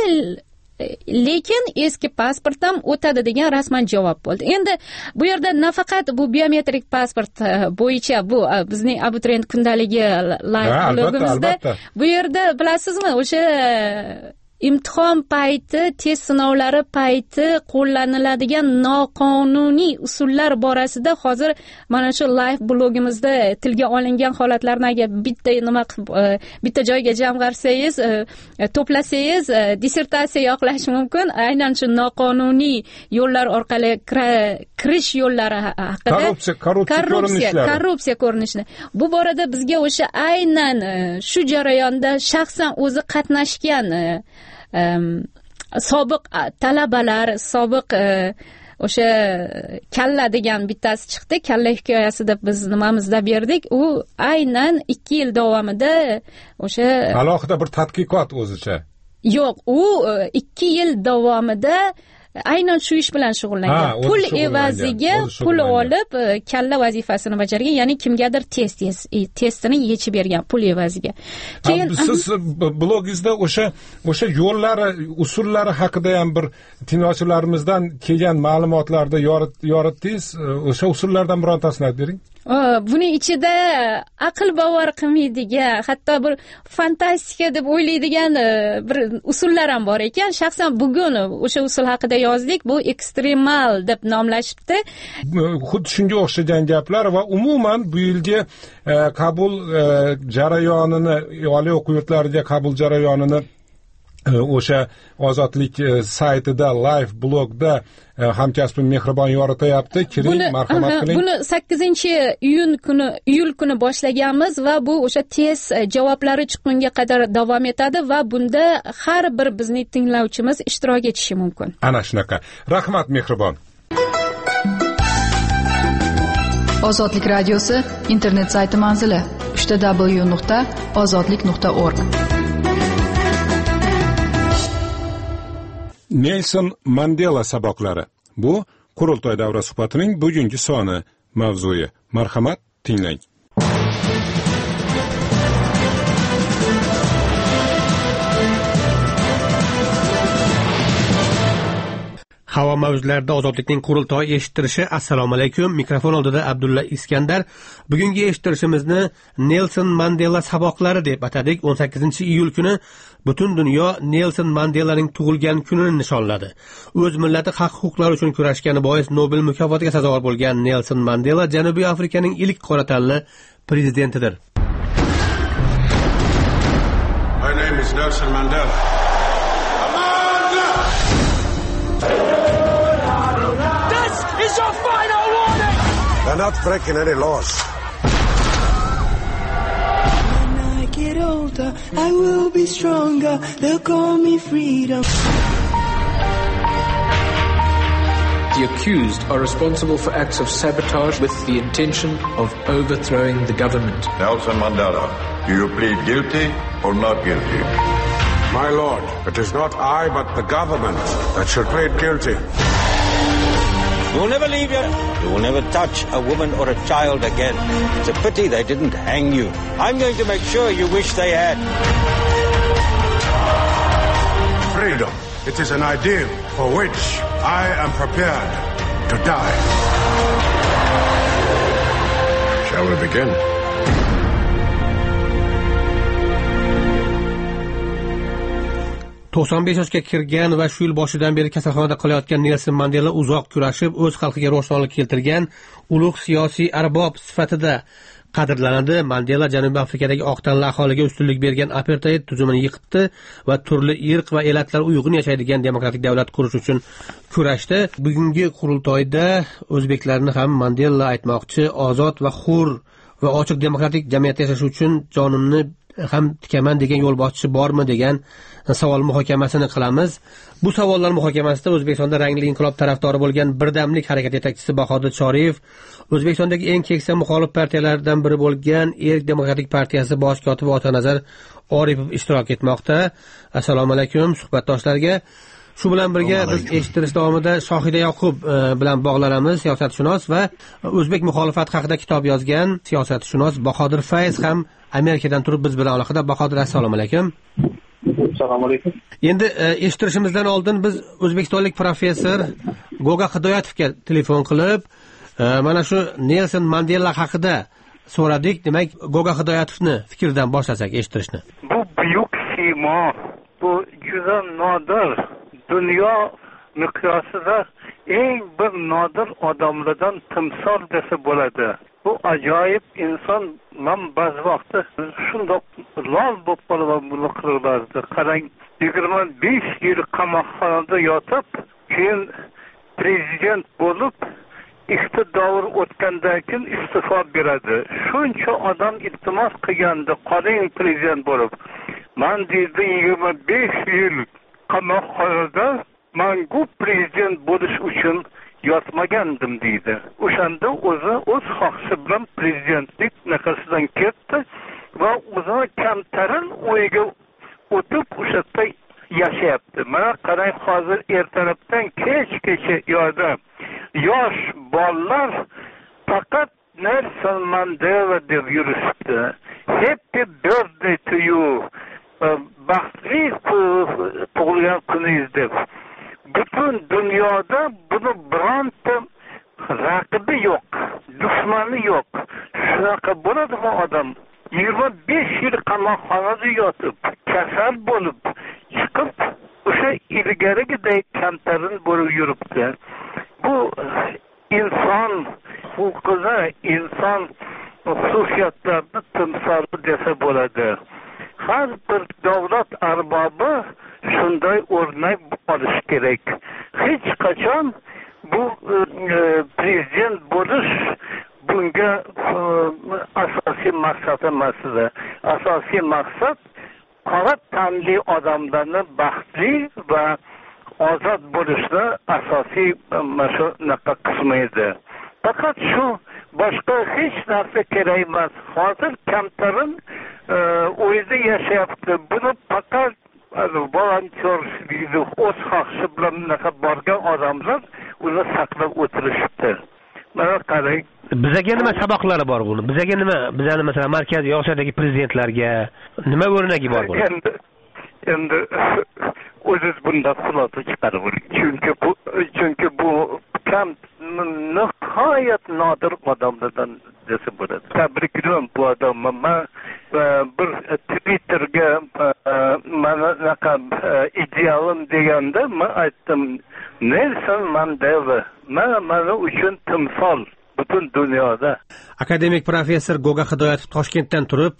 Lekin eski pasport ham o'tadi degan rasman javob bo'ldi. Endi bu yerda nafaqat bu biometrik pasport bo'yicha bu bizning abituriyent kundaligi live blogimizda bu yerda bilasizmi, o'sha imtihon payti, test sinovlari payti qo'llaniladigan noqonuniy usullar borasida hozir mana shu live blogimizda tilga olingan holatlarni agar bitta joyga jamg'arsangiz, to'plasangiz dissertatsiya yoqlash mumkin. Aynan shu noqonuniy yo'llar orqali kirish yo'llari haqida, korrupsiya ko'rinishida. Bu borada bizga o'sha aynan shu jarayonda shaxsan o'zi qatnashgan sobiq talabalar, sobiq o'sha kalla degan bittasi chiqdi. Kalla hikoyasida biz nimamizda berdik. U aynan 2 yil davomida o'sha alohida bir tadqiqot o'zicha. Yo'q, u 2 yil davomida aynan shu ish bilan shug'ullangan. Pul evaziga pul olib kalla vazifasini bajargan, ya'ni kimgadir testini yechib bergan pul evaziga. Keyin siz blogingizda o'sha yo'llari, usullari haqida ham bir tinglovchilarimizdan kelgan ma'lumotlarda yoritdingiz. O'sha usullardan birontasini aytib bering. Buning ichida aql bovar qilmaydigan, hatto bir fantastika deb o'ylaydigan bir usullar ham bor ekan. Shaxsan bugun o'sha usul haqida yozdik. Bu ekstremal deb nomlashibdi. Xuddi shunga o'xshagan gaplar va umuman bu yilgi qabul jarayonini, oliy o'quv yurtlariga qabul jarayonini o'sha Ozodlik saytida live blogda hamkasbim Mehribon yoritayapti. Kiring, marhamat qiling. Buni 8-iyul kuni boshlaganmiz va bu o'sha test javoblari chiqqunga qadar davom etadi va bunda har bir bizning tinglovchimiz ishtirok etishi mumkin. Ana shunaqa. Rahmat Mehribon. Ozodlik radiosi internet sayti manzili: www.ozodlik.org. Nelson Mandela saboqlari. Bu Qurultoy davra suhbatining bugungi soni, mavzui. Marhamat, tinglang. Havo mavjlarida ozodlikning qurultoyi eshittirishi. Assalomu alaykum. Mikrofon oldida Abdulla Iskandar. Bugungi eshittirishimizni Nelson Mandela saboqlari deb atadik. 18-iyul kuni butun dunyo Nelson Mandelaning tug'ilgan kunini nishonladi. O'z millati haq-huquqlar uchun kurashgani bois Nobel mukofotiga sazovor bo'lgan Nelson Mandela Janubiy Afrikaning ilk qora tanli prezidentidir. My name is Nelson Mandela. Is your final warning! They're not breaking any laws. When I get older, I will be stronger. They'll call me freedom. The accused are responsible for acts of sabotage with the intention of overthrowing the government. Nelson Mandela, do you plead guilty or not guilty? My lord, it is not I but the government that should plead guilty. You will never leave here. You will never touch a woman or a child again. It's a pity they didn't hang you. I'm going to make sure you wish they had. Freedom. It is an ideal for which I am prepared to die. Shall we begin? to'qson besh yoshga kirgan va shu yil boshidan beri kasalxonada qolayotgan Nelson Mandela uzoq kurashib, o'z xalqiga ro'shnolik keltirgan ulug' siyosiy arbob sifatida qadrlanadi. Mandela Janubiy Afrikadagi oq tanli aholiga ustunlik bergan apartheid tuzumini yiqitdi va turli irq va elatlar uyg'un yashaydigan demokratik davlat qurish uchun kurashdi. Bugungi qurultoyda o'zbeklarni ham Mandela aytmoqchi, ozod va hur va ochiq demokratik jamiyatda yashash uchun jonimni ham tikaman degan yo'l bosqichi bormi degan savol muhokamasini qilamiz. Bu savollar muhokamasida O'zbekistonda rangli inqilob tarafdori bo'lgan Birdamlik harakati yetakchisi Bahodir Choriyev, O'zbekistondagi eng keksa muxolif partiyalardan biri bo'lgan Erk demokratik partiyasi bosh kotibi Otanazar Oripov ishtirok etmoqda. Assalomu alaykum suhbatdoshlarga. Shu bilan birga biz eshitirish davomida Shohida Yoqub bilan bog'lanamiz, siyosatshunos va o'zbek muxolifati haqida kitob yozgan siyosatshunos Bahodir Fayz ham Amerikadan turib biz bilan aloqada. Bahodir, assalomu alaykum. Assalomu alaykum. Endi eshittirishimizdan oldin biz o'zbekistonlik professor Goga Hidoyatovga telefon qilib, mana shu Nelson Mandela haqida so'radik. Demak, Goga Hidoyatovni fikridan boshlasak eshittirishni. Bu buyuk siymo, bu juda nodir. Dunyo miqyosida eng bir nodir odamlardan timsol desa bo'ladi. Bu ajoyib inson. Men ba'zi vaqtda shundoq lol bo'lib qolaman buni qilib. Qarang, 25 yil qamoqxonada yotib, keyin prezident bo'lib, iqtidor o'tgandan keyin iste'fo beradi. Shuncha odam iltimos qilganda, qoling prezident bo'lib. Men deydi 25 yil qamoqxonada mangu prezident bo'lish uchun yotmagandim deydi. O'shanda o'zi o'z xohishi bilan prezidentlik naqasidan ketdi va o'zini kamtarin o'yiga o'tib o'sha yashayapti. Mana qarang, hozir ertalabdan kechgacha yo'lda yosh bolalar faqat Nelson Mandela deb yurishdi. Happy birthday to you. Baxtli tug'ilgan kuningiz deb. Butun dunyoda buni bironta raqibi yo'q, dushmani yo'q. Shunaqa bo'ladimi odam? 25 yil qamoqxonada yotib, kasal bo'lib, chiqib, o'sha ilgarigidek kamtarin bo'lib yuribdi. Bu inson huquqida, inson xususiyatlarini timsoli desa bo'ladi. Har bir davlat arbobi shunday o'rnak olish kerak. Hech qachon bu prezident bo'lish bunga asosiy maqsad emas. Asosiy maqsad qora tanli odamlarni baxtli va ozod bo'lishni asosiy shunaqa qismi edi. Faqat shu, boshqa hech narsa kerak emas. Hozir kamtarin o'yda yashayapti. Buni faqat volontyor deydi, o'z xohishi bilan borgan odamlar uni saqlab o'tirishibdi. Mana qarang. Bizga nima saboqlari bor buni? Bizga nima, bizani masalan Markaziy Osiyodagi prezidentlarga nima o'rnagi bor buni? Endi o'ziz bunda xulosa chiqarib oling. Chunki bu kam nihoyat nodir odamlardan desa bo'ladi. Tabriklayman bu odamni. Bir Twitterga mana idealim deganda men aytdim, Nelson Mandela mana uchun timsol butun dunyoda. Akademik professor Goga Hidoyatov Toshkentdan turib,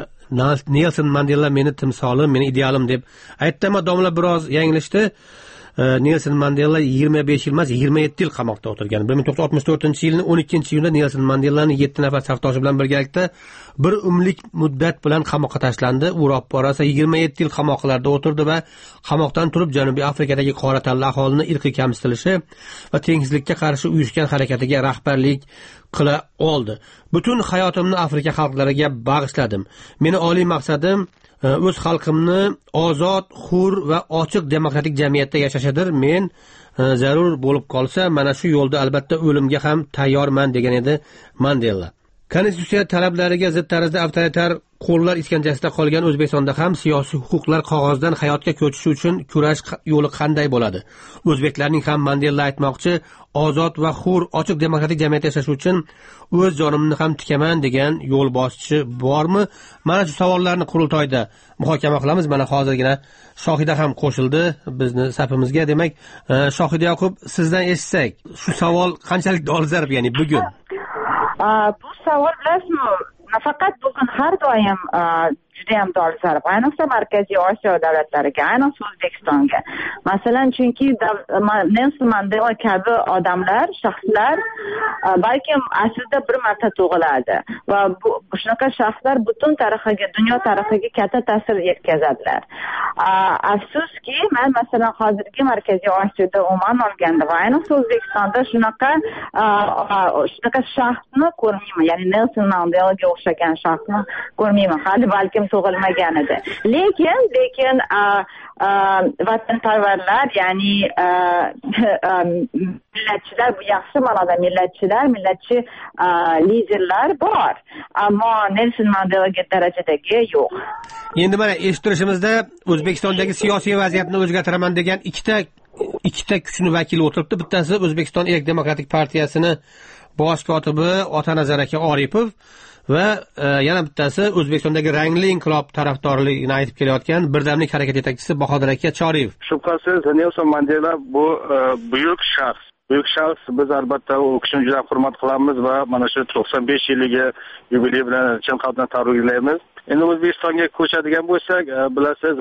Nelson Mandela meni timsolim, meni idealim deb aytdi, ammo domla biroz yanglishdi. Nelson Mandela 25 yil emas 27 yil qamoqda o'tirgan. 1964-yilning 12-iyunda Nelson Mandelaning 7 nafar safdoshi bilan birgalikda bir umrlik muddat bilan qamoqqa tashlandi. U ro'pparasi 27 yil qamoqlarda o'tirdi va qamoqdan turib Janubiy Afrikadagi qora tanli aholini irqiy kamsitilishi va tengsizlikka qarshi uyushgan harakatiga rahbarlik qila oldi. Butun hayotimni Afrika xalqlariga bag'ishladim. Meni oliy maqsadim o'z xalqimni ozod, hur va ochiq demokratik jamiyatda yashashidir. Men zarur bo'lib qolsa, mana shu yo'lda albatta o'limga ham tayyorman degan edi Mandela. Konstitutsiya talablariga zid tarzda avtoritar qo'llar iskanjasida qolgan O'zbekistonda ham siyosiy huquqlar qog'ozdan hayotga ko'chishi uchun kurash yo'li qanday bo'ladi? O'zbeklarning ham Mandela aytmoqchi, ozod va hur, ochiq demokratik jamiyatda yashash uchun o'z jonimni ham tikaman degan yo'l bosqichi bormi? Mana shu savollarni qurultoyda muhokama qilamiz. Mana hozirgina Shohida ham qo'shildi bizni safimizga. Demak, Shohida Yoqub, sizdan eshitsak, shu savol qanchalik dolzarb, ya'ni bugun? Bu savol bilasizmi, nafaqat bugun, har doim juda ham dolzarb, ayniqsa Markaziy Osiyo davlatlariga, ayniqsa O'zbekistonga. Masalan, chunki Nelson Mandela kabi odamlar, shaxslar balkim aslida bir marta tug'iladi va shunaqa shaxslar butun tarixiga, dunyo tarixiga katta ta'sir yetkazadilar. Afsuski, men masalan hozirgi Markaziy Osiyoda umuman olganda va ayniqsa O'zbekistonda shunaqa shaxsni ko'rmayman, ya'ni Nelson Mandelaga o'xshagan shaxsni ko'rmayman. Hali balkim tug'ilmagan edi. Lekin vatanparvarlar, ya'ni millatchilar, bu yaxshi ma'noda millatchi liderlar bor. Ammo Nelson Mandelaga darajadagi yo'q. Endi mana eshittirishimizda O'zbekistondagi siyosiy vaziyatni o'zgartiraman degan ikkita kuchni vakili o'tiribdi. Bittasi O'zbekiston Erk demokratik partiyasini bosh kotibi Otanazar aka Oripov va yana bittasi O'zbekistondagi rangli inqilob tarafdorligini aytib kelayotgan Birdamlik harakati yetakchisi Bahodir aka Choriyev. Shubhasiz Nelson Mandela bu buyuk shaxs. Biz albatta u kishini juda hurmat qilamiz va mana shu 95 yilliga yubiley bilan chin qalbdan tabriklaymiz. Endi O'zbekistonga ko'chadigan bo'lsak, bilasiz,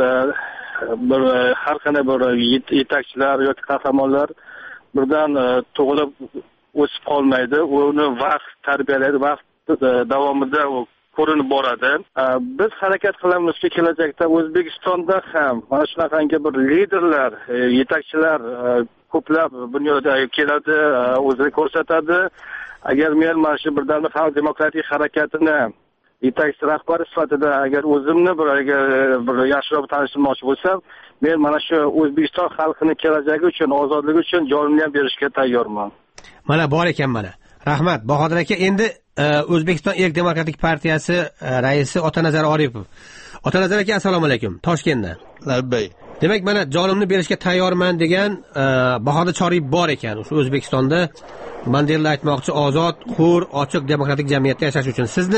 har qanday bir yetakchilar yoki qahramonlar birdan tug'ilib o'sib qolmaydi. Uni vaqt tarbiyalaydi, vaqt davomida u ko'rinib boradi. Biz harakat qilamizki, kelajakda O'zbekistonda ham mana shunaqangi bir liderlar, yetakchilar ko'plab dunyoda keladi, o'zini ko'rsatadi. Agar men mana shu Birdamlik xalq demokratik harakatini yetakchi rahbari sifatida agar o'zimni bir yaxshiroq tanishtirmoqchi bo'lsam, men mana shu O'zbekiston xalqining kelajagi uchun, ozodligi uchun jonimni ham berishga tayyorman. Mana bor ekan mana. Rahmat Bahodir aka. Endi O'zbekiston Erk demokratik partiyasi raisi Otanazar Oripov. Otanazar aka, assalomu alaykum. Toshkentdan. Labbay. Demak, mana jonimni berishga tayyorman degan Bahodir Choriyev bor ekan. O'sha O'zbekistonda Mandela aytmoqchi, ozod, hur, ochiq demokratik jamiyatda yashash uchun. Sizni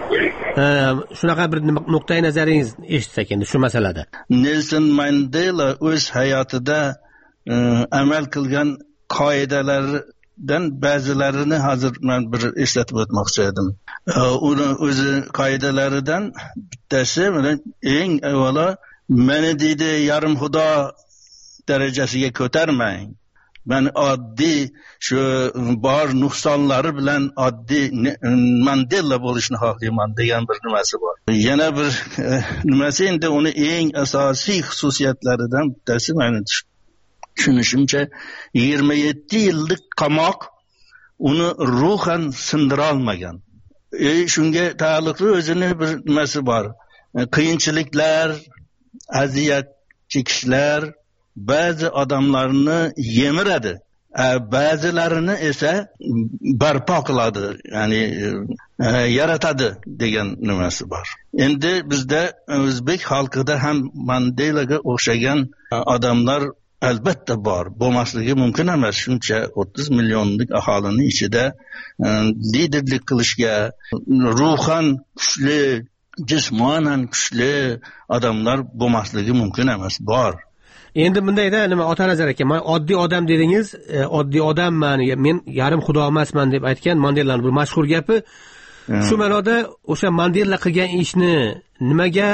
shunaqa bir nuqtai nazaringiz eshitsak endi shu masalada. Nelson Mandela o'z hayotida amal qilgan qoidalardan ba'zilarini hozir men bir eslatib o'tmoqchi edim. Uni o'zi qoidalaridan bittasi eng avvalo meni deydi yarim xudo darajasiga ko'tarmang. Ben oddiy shu bor nuqsonlari bilan oddiy Mandela bo'lishni xohlayman degan bir nimasi bor. Yana bir nimasi endi uni eng asosiy xususiyatlaridan bittasi meni tushunishimcha 27 yillik qamoq uni ruhan sindira olmagan. Shunga taalluqli o'zini bir nimasi bor. Qiyinchiliklar, aziyat chekishlar ba'zi odamlarni yemiradi, ba'zilarini esa barpo qiladi, ya'ni yaratadi degan nimasi bor. Endi bizda o'zbek xalqida ham Mandelaga o'xshagan odamlar albatta bor, bo'lmasligi mumkin emas. Shuncha 30 millionlik aholining ichida liderlik qilishga ruhan kuchli, jismonan kuchli odamlar bo'lmasligi mumkin emas, bor. Endi bundayda nima Otanazar aka, men oddiy odam dedingiz, oddiy odamman, men yarim xudo emasman deb aytgan Mandelaning bu mashhur gapi. Shu ma'noda o'sha Mandela qilgan ishni nimaga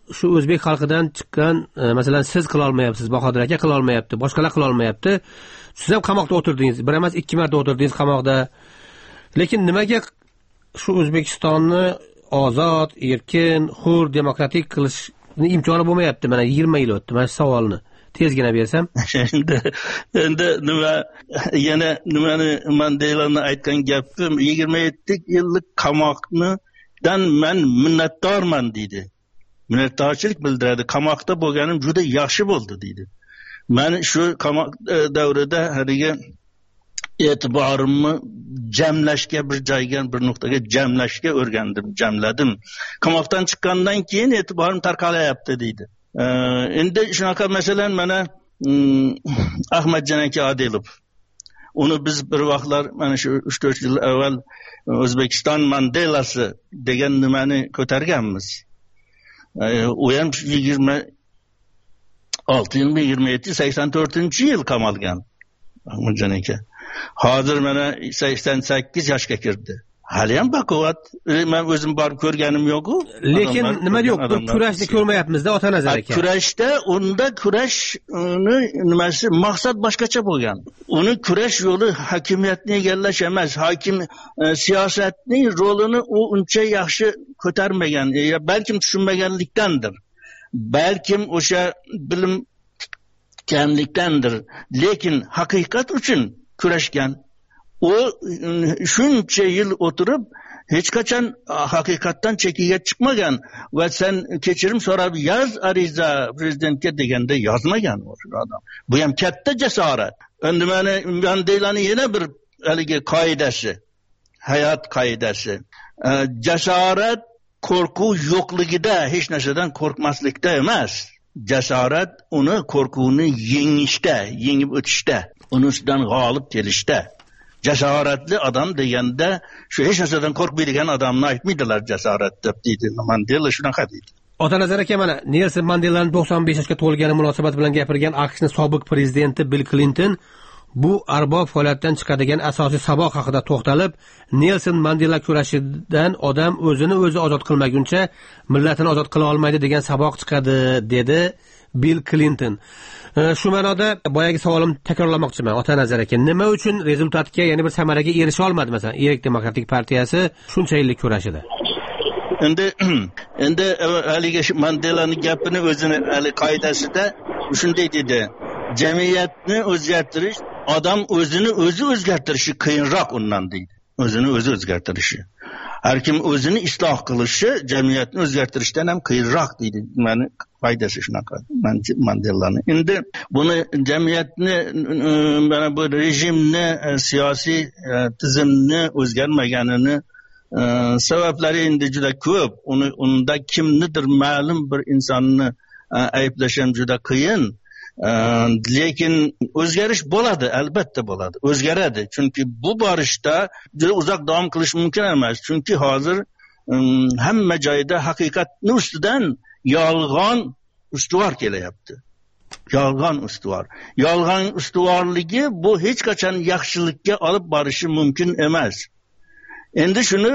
shu o'zbek xalqidan chiqqan, masalan siz qila olmayapsiz, Bahodir aka qila olmayapti, boshqalar qila olmayapti. Siz ham qamoqda o'tirdingiz, bir emas 2 marta o'tirdingiz qamoqda. Lekin nimaga shu O'zbekistonni ozod, erkin, hur, demokratik qilishni imkoni bo'lmayapti? Mana 20 yil o'tdi. Mana shu savolni tezgina bersam. Endi nimani Mandelani aytgan gapim 27 yillik qamoqdan men minnatdorman deydi. Minnatdorchilik bildiradi. Qamoqda bo'lganim juda yaxshi bo'ldi deydi. Men shu qamoq davrida haliga e'tiborimni jamlashga, bir joyga, bir nuqtaga jamlashga o'rgandim, jamladim. Qamoqdan chiqqandan keyin e'tiborim tarqalayapti deydi. Endi shunaqa masalan mana Ahmadjon aka Odilov, uni biz bir vaqtlar mana shu 3-4 yil avval O'zbekiston Mandelasi degan nimani ko'targanmiz. U ham 26 yil, 27, 84-yil qamalgan Ahmadjon aka. Hozir mana 88 yoshga kirdi. Hali ham baquvvat. Men o'zim borib ko'rganim yo'q-ku. Lekin nima yo'q, bir kurashni ko'rmayapmiz-da ota nazar aka. Kurashda unda kurashni nimasi maqsad boshqacha bo'lgan. Uni kurash yo'li hokimiyatni egallash emas, hokim siyosatning rolini u uncha yaxshi ko'tarmagan, balkim tushunmaganlikdandir. Balkim o'sha bilim kamlikdandir. Lekin haqiqat uchun kurashgan. U shuncha yil o'tirib hech qachon haqiqatdan chekiga chiqmagan va sen kechirim so'rab yoz ariza prezidentga deganda yozmagan o'sha odam. Bu ham katta jasorat. Endi mana Mandelani yana bir haligi qoidasi, hayot qoidasi. Jasorat qo'rquv yo'qligida, hech narsadan qo'rqmaslikda emas. Jasorat uni qo'rquvni yengishda, yengib o'tishda, uni ustidan g'olib kelishda. Jasoratli odam deganda shu hech narsadan qo'rqmaydigan odamni aytmaydilar jasorat deb deydi. Mandela shunaqa deydi. Ota nazar aka, mana Nelson Mandelaning 95 yoshga to'lgani munosabati bilan gapirgan AQShning sobiq prezidenti Bill Clinton bu arbob faoliyatdan chiqadigan asosiy saboq haqida to'xtalib, Nelson Mandela kurashidan odam o'zini o'zi ozod qilmaguncha millatini ozod qila olmaydi degan saboq chiqadi dedi Bill Clinton. Shu ma'noda boyagi savolimni takrorlamoqchiman ota nazar aka. Nima uchun rezultatga, ya'ni bir samaraga erisha olmadi masalan Erk demokratik partiyasi shuncha yillik kurashida? Endi haligi Mandelaning gapini o'zini hali qoidasida shunday dedi. Jamiyatni o'zgartirish, odam o'zini o'zi o'zgartirishi qiyinroq undan deydi. O'zini o'zi o'zgartirishi. Har kim o'zini isloh qilishi jamiyatni o'zgartirishdan ham qiyinroq deydi. Mani foydasi shunaqa Mandelani. Endi buni jamiyatni, mana bu rejimni, siyosiy tizimni o'zgarmaganini sabablari endi juda ko'p. Unda kimnidir ma'lum bir insonni ayblash ham juda qiyin. Lekin o'zgarish bo'ladi, albatta bo'ladi. O'zgaradi. Chunki bu borishda juda uzoq davom qilish mumkin emas. Chunki hozir hamma joyda haqiqatning ustidan yolg'on ustuvor kelyapti. Yolg'on ustuvor. Yolg'on ustuvorligi bu hech qachon yaxshilikka olib borishi mumkin emas. Endi shuni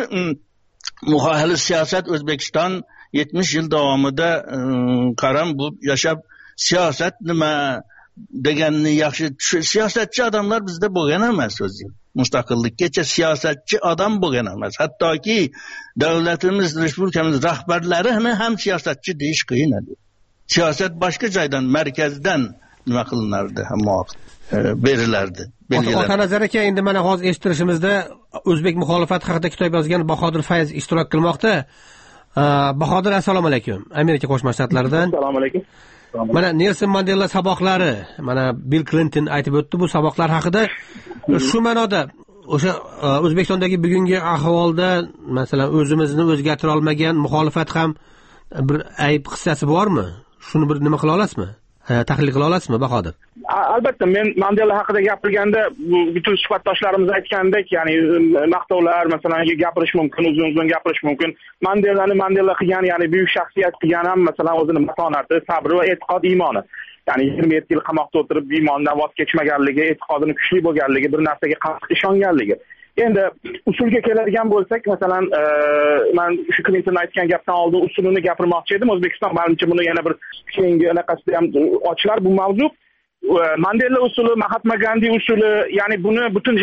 muxolif siyosat O'zbekiston 70 yil davomida qaram bu yashab siyosat nima deganni yaxshi siyosatchi odamlar bizda bo'lgan emas o'zi. Mustaqillikkacha siyosatchi odam bo'lgan emas. Hattoki davlatimiz, respublikamiz rahbarlarini ham siyosatchi deyish qiyin edi. Siyosat boshqa joydan, markazdan nima qilinardi, hamma berilardi. Ota nazar aka, endi mana hozir eshittirishimizda o'zbek muxolifati haqida kitob yozgan Bahodir Fayz ishtirok qilmoqda. Bahodir, assalomu alaykum. Amerika Qo'shma Shtatlaridan. Assalomu alaykum. Mana Nelson Mandela saboqlari, mana Bill Clinton aytib o'tdi bu saboqlar haqida. Shu ma'noda o'sha O'zbekistondagi bugungi ahvolda masalan o'zimizni o'zgartira olmagan muxolifat ham bir ayb hissasi bormi? Shuni bir nima qila olasizmi? Tahlil qila olasizmi Bahodir? Albatta, men Mandela haqida gapirganda butun suhbatdoshlarimiz aytgandek, ya'ni maqtovlar masalan gapirish mumkin, uzun gapirish mumkin. Mandela qilgan, ya'ni buyuk shaxsiyat qilgan ham masalan o'zini matonati, sabri va e'tiqod iymoni. Ya'ni 27 yil qamoqda o'tirib iymondan voz kechmaganligi, e'tiqodini kuchli bo'lganligi, bir narsaga qattiq ishonganligi. endi usulga keladigan bo'lsak, masalan, men shu Clinton aytgan gapdan oldin usulini gapirmoqchi edim. O'zbekiston menimcha buni yana bir keyingi anaqasida ham ochilar bu mavzu. Mandela usuli, Mahatma Gandhi usuli, ya'ni buni butun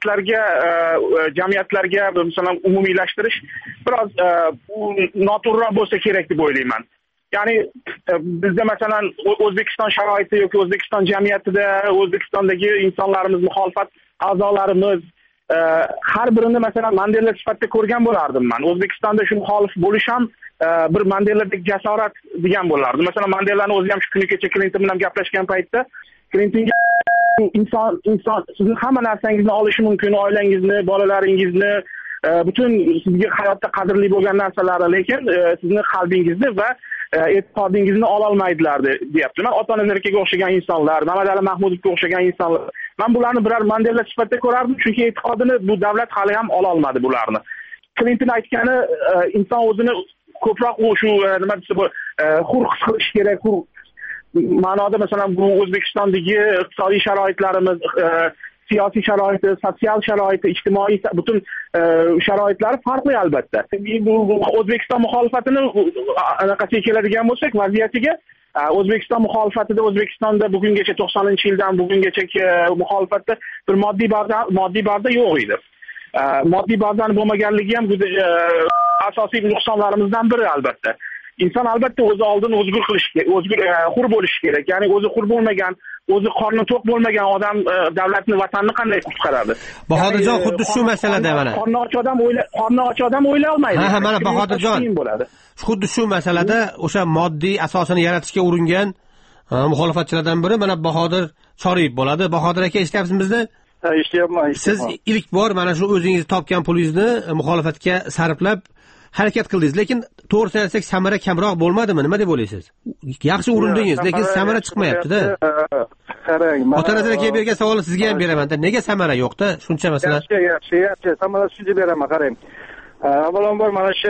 jamiyatlarga masalan umumiylashtirish biroz noto'g'riroq bo'lsa kerak deb o'ylayman. Ya'ni bizda masalan O'zbekiston sharoiti yoki O'zbekiston jamiyatida O'zbekistondagi insonlarimiz, muxolifat a'zolarimiz har birini masalan Mandela sifatida ko'rgan bo'lardim men. O'zbekistonda shu muxolif bo'lish ham bir Mandeladek jasorat degan bo'lardi. Masalan Mandelani o'zi ham shu kuni kecha Clinton bilan gaplashgan paytda Clintonga inson sizni hamma narsangizni olishi mumkin, oilangizni, bolalaringizni, butun sizga hayotda qadrli bo'lgan narsalarni, lekin sizni qalbingizni va e'tiqodingizni ola olmaydilar deyapti. Men Ota Nazarakaga o'xshagan insonlar, Mamadali Mahmudovga o'xshagan insonlar, men bularni birar Mandela sifatida ko'rardim, chunki e'tiqodini bu davlat hali ham ola olmadi bularni. Clinton aytgani inson o'zini ko'proq shu nima desa bu hur his qilish kerak. Ma'noda masalan bu O'zbekistondagi iqtisodiy sharoitlarimiz, siyosiy sharoiti, sotsial sharoiti, ijtimoiy butun sharoitlari farqli albatta. O'zbekiston muxolifatini anaqasiga keladigan bo'lsak, vaziyatiga O'zbekiston muxolifatida O'zbekistonda bugungacha 90-yildan bugungacha muxolifatda bir moddiy bazda yo'q edi. Moddiy bazani bo'lmaganligi ham asosiy nuqsonlarimizdan biri albatta. Inson albatta o'zi oldin o'zgur hur bo'lishi kerak. Ya'ni o'zi hur bo'lmagan, o'zi qorni to'q bo'lmagan odam davlatni, vatanni qanday qutqaradi? Bahodirjon, xuddi shu masalada mana. Qorni och odam o'ylay olmaydi. Ha, mana Bahodirjon. Xuddi shu masalada o'sha moddiy asosini yaratishga uringan muxolifatchilardan biri mana Bahodir Choriyev bo'ladi. Bahodir aka, eshityapsizmi bizni? Eshityapman. Siz ilk bor mana shu o'zingiz topgan pulingizni muxolifatga sarflab harakat qildingiz, lekin to'g'risini aytsak samara kamroq bo'lmadimi? Nima deb o'ylaysiz? Yaxshi urindingiz, lekin samara chiqmayapti-da. Qarang, Ota Nazarakaga bergan savolni sizga ham beraman-da. Nega samara yo'q-da? Shuncha masalan. Yaxshi. Samara shuncha beraman, qarang. Avvalambor mana shu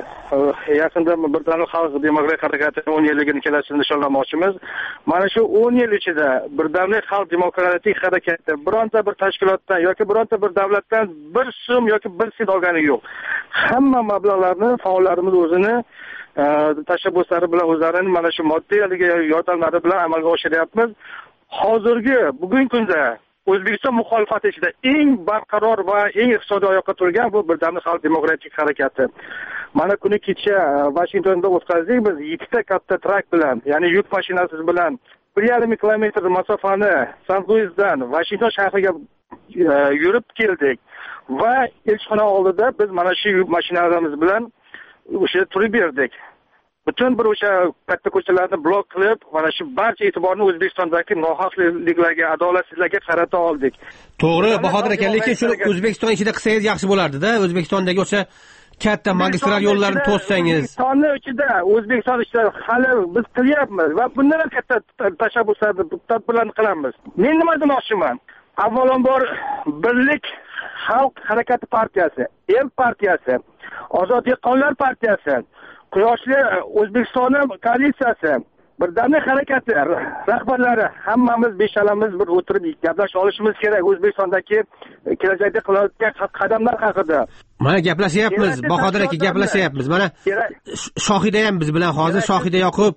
yaqinda Birdamlik xalq demokratik harakati 10 yilligini kelishini nishonlamoqchimiz. Mana shu 10 yil ichida Birdamlik xalq demokratik harakati bironta bir tashkilotdan yoki bironta bir davlatdan bir so'm yoki bir sent olgani yo'q. Hamma mablag'larni faollarimiz o'zini tashabbuslari bilan o'zlarini mana shu moddiy yordamlari bilan amalga oshiryapmiz. Hozirgi bugungi kunda O'zbekiston muxolifati ichida eng barqaror va eng iqtisodiy oyoqqa turgan bu Birdamlik xalq demokratik harakati. Mana kuni kecha Vashingtonda o'tkazdik biz 7 ta katta trak bilan, ya'ni yuk mashinasi bilan 1,5 kilometr masofani San-Luisdan Vashington shahriga yurib keldik va elchixona oldida biz mana shu yuk mashinamiz bilan o'sha turib berdik. Butun bir o'sha katta ko'chalarni blok qilib, mana shu barcha e'tiborni O'zbekistondagi nohaqliklarga, adolatsizliklarga qarata oldik. To'g'ri, Bahodir aka, lekin shuni O'zbekiston ichida qilsangiz yaxshi bo'lardi-da. O'zbekistondagi o'sha katta magistral yo'llarni to'ssangiz. O'zbekiston ichida hali biz qilyapmiz va bundan ham katta tashabbuslarni, tadbirlarni qilamiz. Men nima demoqchiman? Avvalambor Birlik xalq harakati partiyasi, El partiyasi, Ozodlik qonlar partiyasi, Quyoshli O'zbekiston koalitsiyasi, Birdamlik harakati rahbarlari hammamiz beshalamiz bir o'tirib gaplashib olishimiz kerak O'zbekistondagi kelajakda qilayotgan qadamlar haqida. Mana gaplashyapmiz, Bahodir aka, gaplashyapmiz. Mana Shohida ham biz bilan hozir. Shohida Yoqub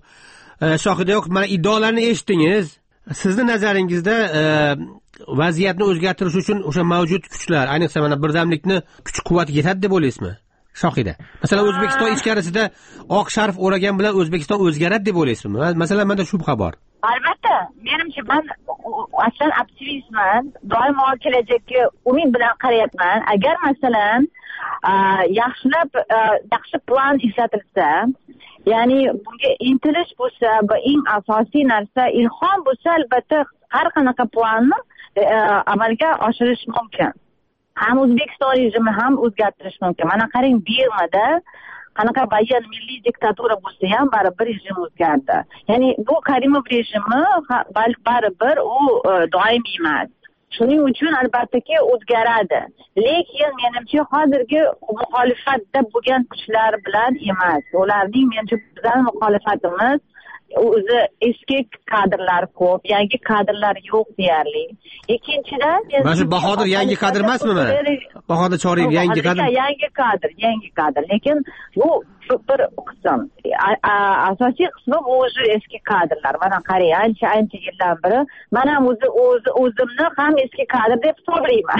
mana iddaolarni eshitdingiz. Sizni nazaringizda vaziyatni o'zgartirish uchun o'sha mavjud kuchlar, ayniqsa mana birdamlikni kuch-quvvati yetadi deb o'ylaysizmi? Shohida. Masalan, O'zbekiston ichkarisida oq sharf o'ragan bilan O'zbekiston o'zgaradi deb o'ylaysizmi? Masalan, menda shubha bor. Albatta, menimcha men aslan optimistman. Doimo kelajakka umid bilan qarayapman. Agar masalan yaxshi plan ishlatilsa, ya'ni bunga intilish bo'lsa, bu eng asosiy narsa ilhom bo'lsa, albatta har qanaqa planni amalga oshirish mumkin. Ham O'zbekiston rejimi ham o'zgartirish mumkin. Mana qarang, Birmada qanaqa bayon milliy diktatura bo'lsa ham baribir rejim o'zgardi. Ya'ni bu Karimov rejimi baribir u doimiy emas. Shuning uchun albattaki o'zgaradi. Lekin menimcha hozirgi muxolifatda bo'lgan kuchlar bilan emas. Ularning menimcha bizning muxolifatimiz o'zi eski kadrlar ko'p, yangi kadrlar yo'q deyarli. Ikkinchidan mana shu Bahodir yangi kadr emasmi mana? Bahodir Choriyev yangi kadr. Yangi kadr, lekin bu bir qism. Asosiy qismi o'zi eski kadrlar. Mana qarang, ancha yildan beri men ham o'zimni ham eski kadr deb hisoblayman.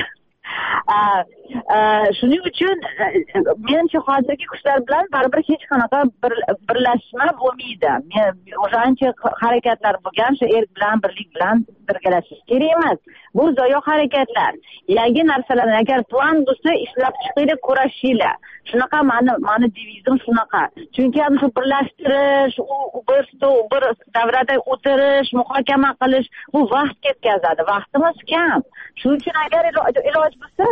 Shuning uchun menimcha hozirgi kuchlar bilan baribir hech qanaqa birlashma bo'lmaydi. O'shancha harakatlar bo'lgan, shu erk bilan, birlik bilan birgalashish kerak emas. Bu zoyo harakatlar. Yangi narsalar agar plan bo'lsa, ishlab chiqinglar, kurashinglar. Shunaqa mani devizim shunaqa. Chunki ham shu birlashtirish, bir davrada o'tirish, muhokama qilish bu vaqt ketkazadi. Vaqtimiz kam. Shuning uchun agar iloj bo'lsa,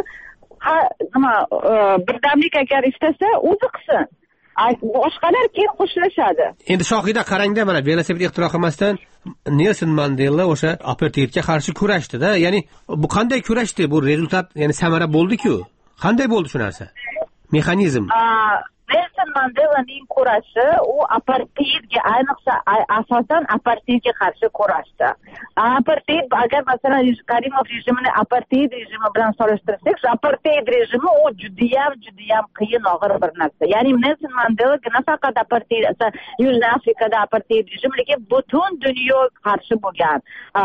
birdamlik agar istasa, o'zi qilsin. Boshqalar keyin qo'shilishadi. Endi Shohida qarangda, mana velosiped ixtiro qilmasdan Nelson Mandela o'sha apartheidga qarshi kurashdi-da. Ya'ni bu qanday kurashdi? Bu rezultat, ya'ni samara bo'ldi-ku. Qanday bo'ldi shu narsa? Mexanizm. Nelson Mandelaning kurashi u apartheidga, ayniqsa asosan apartheidga qarshi kurashdi. Apartheid agar masalan Karimov rejimini apartheid rejimi bilan solishtirsak, apartheid rejimi u judayam qiyin og'ir bir narsa. Ya'ni Nelson Mandela nafaqat apartheid, Yužna Afrikada apartheid rejimi, lekin butun dunyo qarshi bo'lgan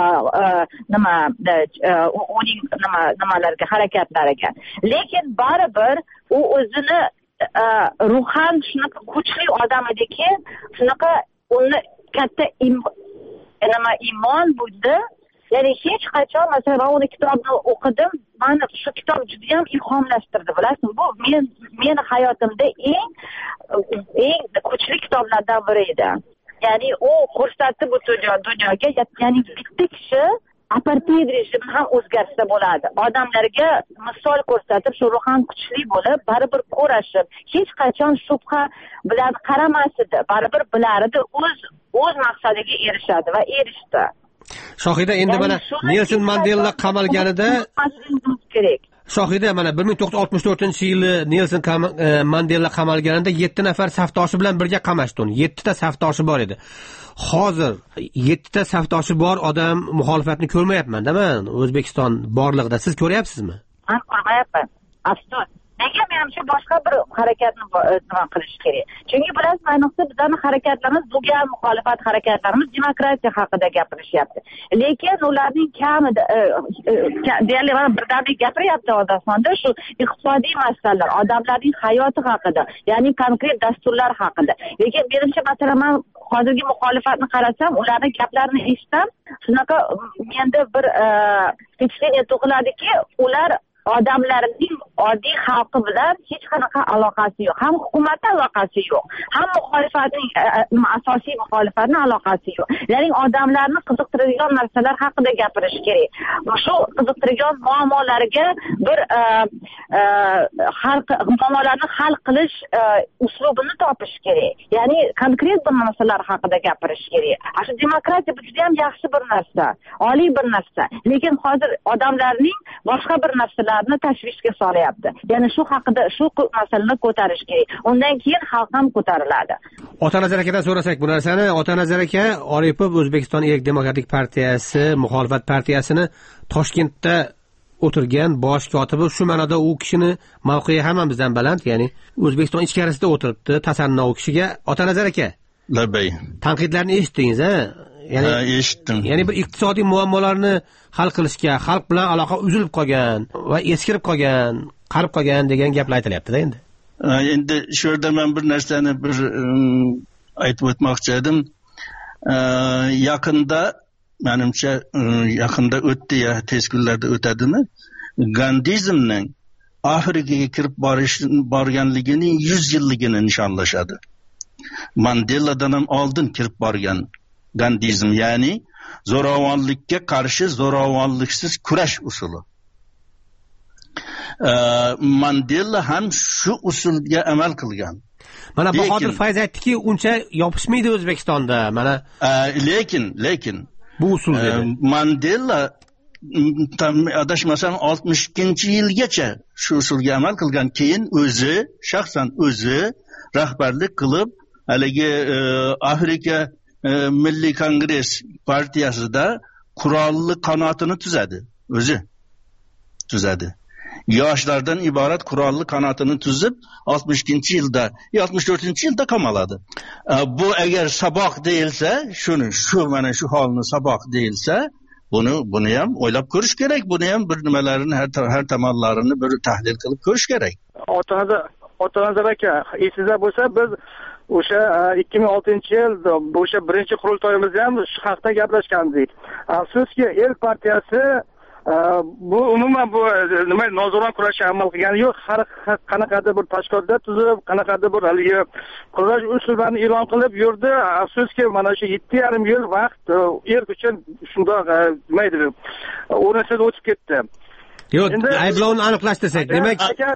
uning nimalarga, harakatlariga. Lekin baribir u o'zini ruhan shunaqa kuchli odam ediki, shunaqa uni katta iymon bo'ldi. Ya'ni hech qachon, masalan, men uni kitobni o'qidim, meni shu kitob juda ham ilhomlashtirdi, bilasizmi? Bu meni hayotimda eng kuchli kitoblardan biri edi. Ya'ni u ko'rsatdi bu dunyoga, ya'ni bitta kishi apartheid rejimini ham o'zgarsa bo'ladi. Odamlarga misol ko'rsatib, shu ruhan kuchli bo'lib, baribir kurashib, hech qachon shubha bilan qaramas edi. Baribir bilar edi, o'z maqsadiga erishadi va erishdi. Shohida, endi mana Nelson Mandela qamalganida kerak. Shohida, mana 1964-yili Nelson Mandela qamalganida 7 nafar safdoshi bilan birga qamashdi uni. 7 ta safdoshi bor edi. Hozir 7 ta safdoshi bor odam muxolifatni ko'rmayapman-da men O'zbekiston borlig'ida. Siz ko'ryapsizmi? Men ko'rmayapman. Afsus. Nega menimcha boshqa bir harakatni qilish kerak. Chunki bilasiz, ayniqsa bizning harakatlarimiz, bo'lgan muxolifat harakatlarimiz demokratiya haqida gapirishyapti. Lekin ularning kamida deyarli mana birdamlik gapiryapti odamlarda shu iqtisodiy masalalar, odamlarning hayoti haqida, ya'ni konkret dasturlar haqida. Lekin menimcha masalan, men hozirgi muxolifatni qarasam, ularning gaplarini eshitsam, shunaqa menda bir vpечатление tug'iladiki, ular odamlarning oddiy xalqi bilan hech qanaqa aloqasi yo'q. Ham hukumatning aloqasi yo'q, ham muxolifatning asosiy muxolifatning aloqasi yo'q. Ya'ni odamlarni qiziqtiradigan narsalar haqida gapirish kerak. Shu qiziqtirgan muammolarga bir muammolarni hal qilish uslubini topish kerak. Ya'ni konkret bir narsalar haqida gapirish kerak. Shu demokratiya bu juda ham yaxshi bir narsa, oliy bir narsa. Lekin hozir odamlarning boshqa bir narsalar tashvishga solyapti. Ya'ni shu haqida, shu masalani ko'tarish kerak. Undan keyin xalq ham ko'tariladi. Otanazar akadan so'rasak bu narsani. Otanazar aka, Oripov O'zbekiston Erk demokratik partiyasi, muxolifat partiyasini Toshkentda o'tirgan bosh kotibi, shu ma'noda u kishini mavqei hammamizdan baland, ya'ni O'zbekiston ichkarisida o'tiribdi, tasanno u kishiga. Otanazar aka, labay. Tanqidlarni eshitdingiz, a? Ya'ni eshitdim. Ya'ni bir iqtisodiy muammolarni hal qilishga, xalq bilan aloqa uzilib qolgan va eskirib qolgan, qarib qolgan degan gaplar aytilyapti-da endi. Endi shu yerda men bir narsani aytib o'tmoqchi edim. Yaqinda, menimcha yaqinda o'tdi ya, tez kunlarda o'tadimi? Gandizmning Afrikaga kirib borganligining 100 yilligini nishonlashadi. Mandeladan ham oldin kirib borgan Gandizm, ya'ni zo'ravonlikka qarshi zo'ravonliksiz kurash usuli. Mandela ham shu usulga amal qilgan. Mana Bahodir Fayz aytdiki, uncha yopishmaydi O'zbekistonda. Mana lekin bu usul dedi. Mandela adashmasam 62-yilgacha shu usulga amal qilgan, keyin shaxsan o'zi rahbarlik qilib haligi Afrika Milliy Kongress partiyasida qurolli qanotini tuzadi. Yoshlardan iborat qurolli qanotini tuzib 64-yilda qamaladi. Bu agar saboq deyilsa, mana shu holni saboq deyilsa, buni ham o'ylab ko'rish kerak. Buni ham bir nimalarini har tomonlarini bir tahlil qilib ko'rish kerak. Otanazar aka, esingizda bo'lsa, biz o'sha 2006-yil o'sha birinchi qurultoyimizda ham shu haqda gaplashgandik. Afsuski, El partiyasi bu umuman bu nima nozoron kurashga amal qilgani yo'q. Har qanaqadir bir tashkilotlar tuzib, qanaqadir bir haligi kurash usullarini e'lon qilib yurdi. Afsuski, mana shu 7,5 yil vaqt erk uchun shundoq nima deydi, o'rinsiz o'tib ketdi. Yo'q, ayblovni aniqlashtirsak, demak,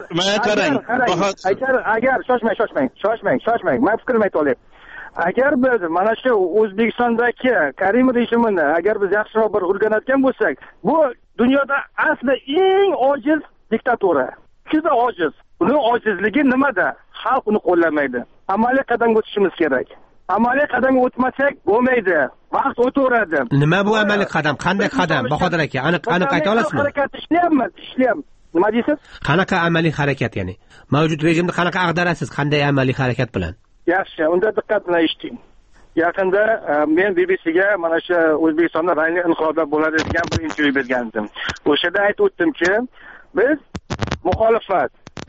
agar shoshmang, men fikrimni aytib olay. Agar biz mana shu O'zbekistondagi Karimov rejimini agar biz yaxshiroq bir o'rganayotgan bo'lsak, bu dunyoda aslida eng ojiz diktatura. Juda ojiz. Uning ojizligi nimada? Xalq uni qo'llamaydi. Amaliy qadamga o'tishimiz kerak. Amaliy qadamga o'tmasak bo'lmaydi. Vaqt o'taveradi. Nima bu amaliy qadam? Qanday qadam? Bahodir aka, aniq ayta olasizmi? Harakat ishlayapmiz. Nima deysiz? Qanaqa amaliy harakat, ya'ni? Mavjud rejimni qanaqa ag'darasiz? Qanday amaliy harakat bilan? Yaxshi, unda diqqat bilan eshiting. Yaqinda men BBCga mana shu O'zbekistonda rangli inqiloblar bo'ladi degan bir intervyu bergandim. O'shada aytib o'tdimki, biz muxolifat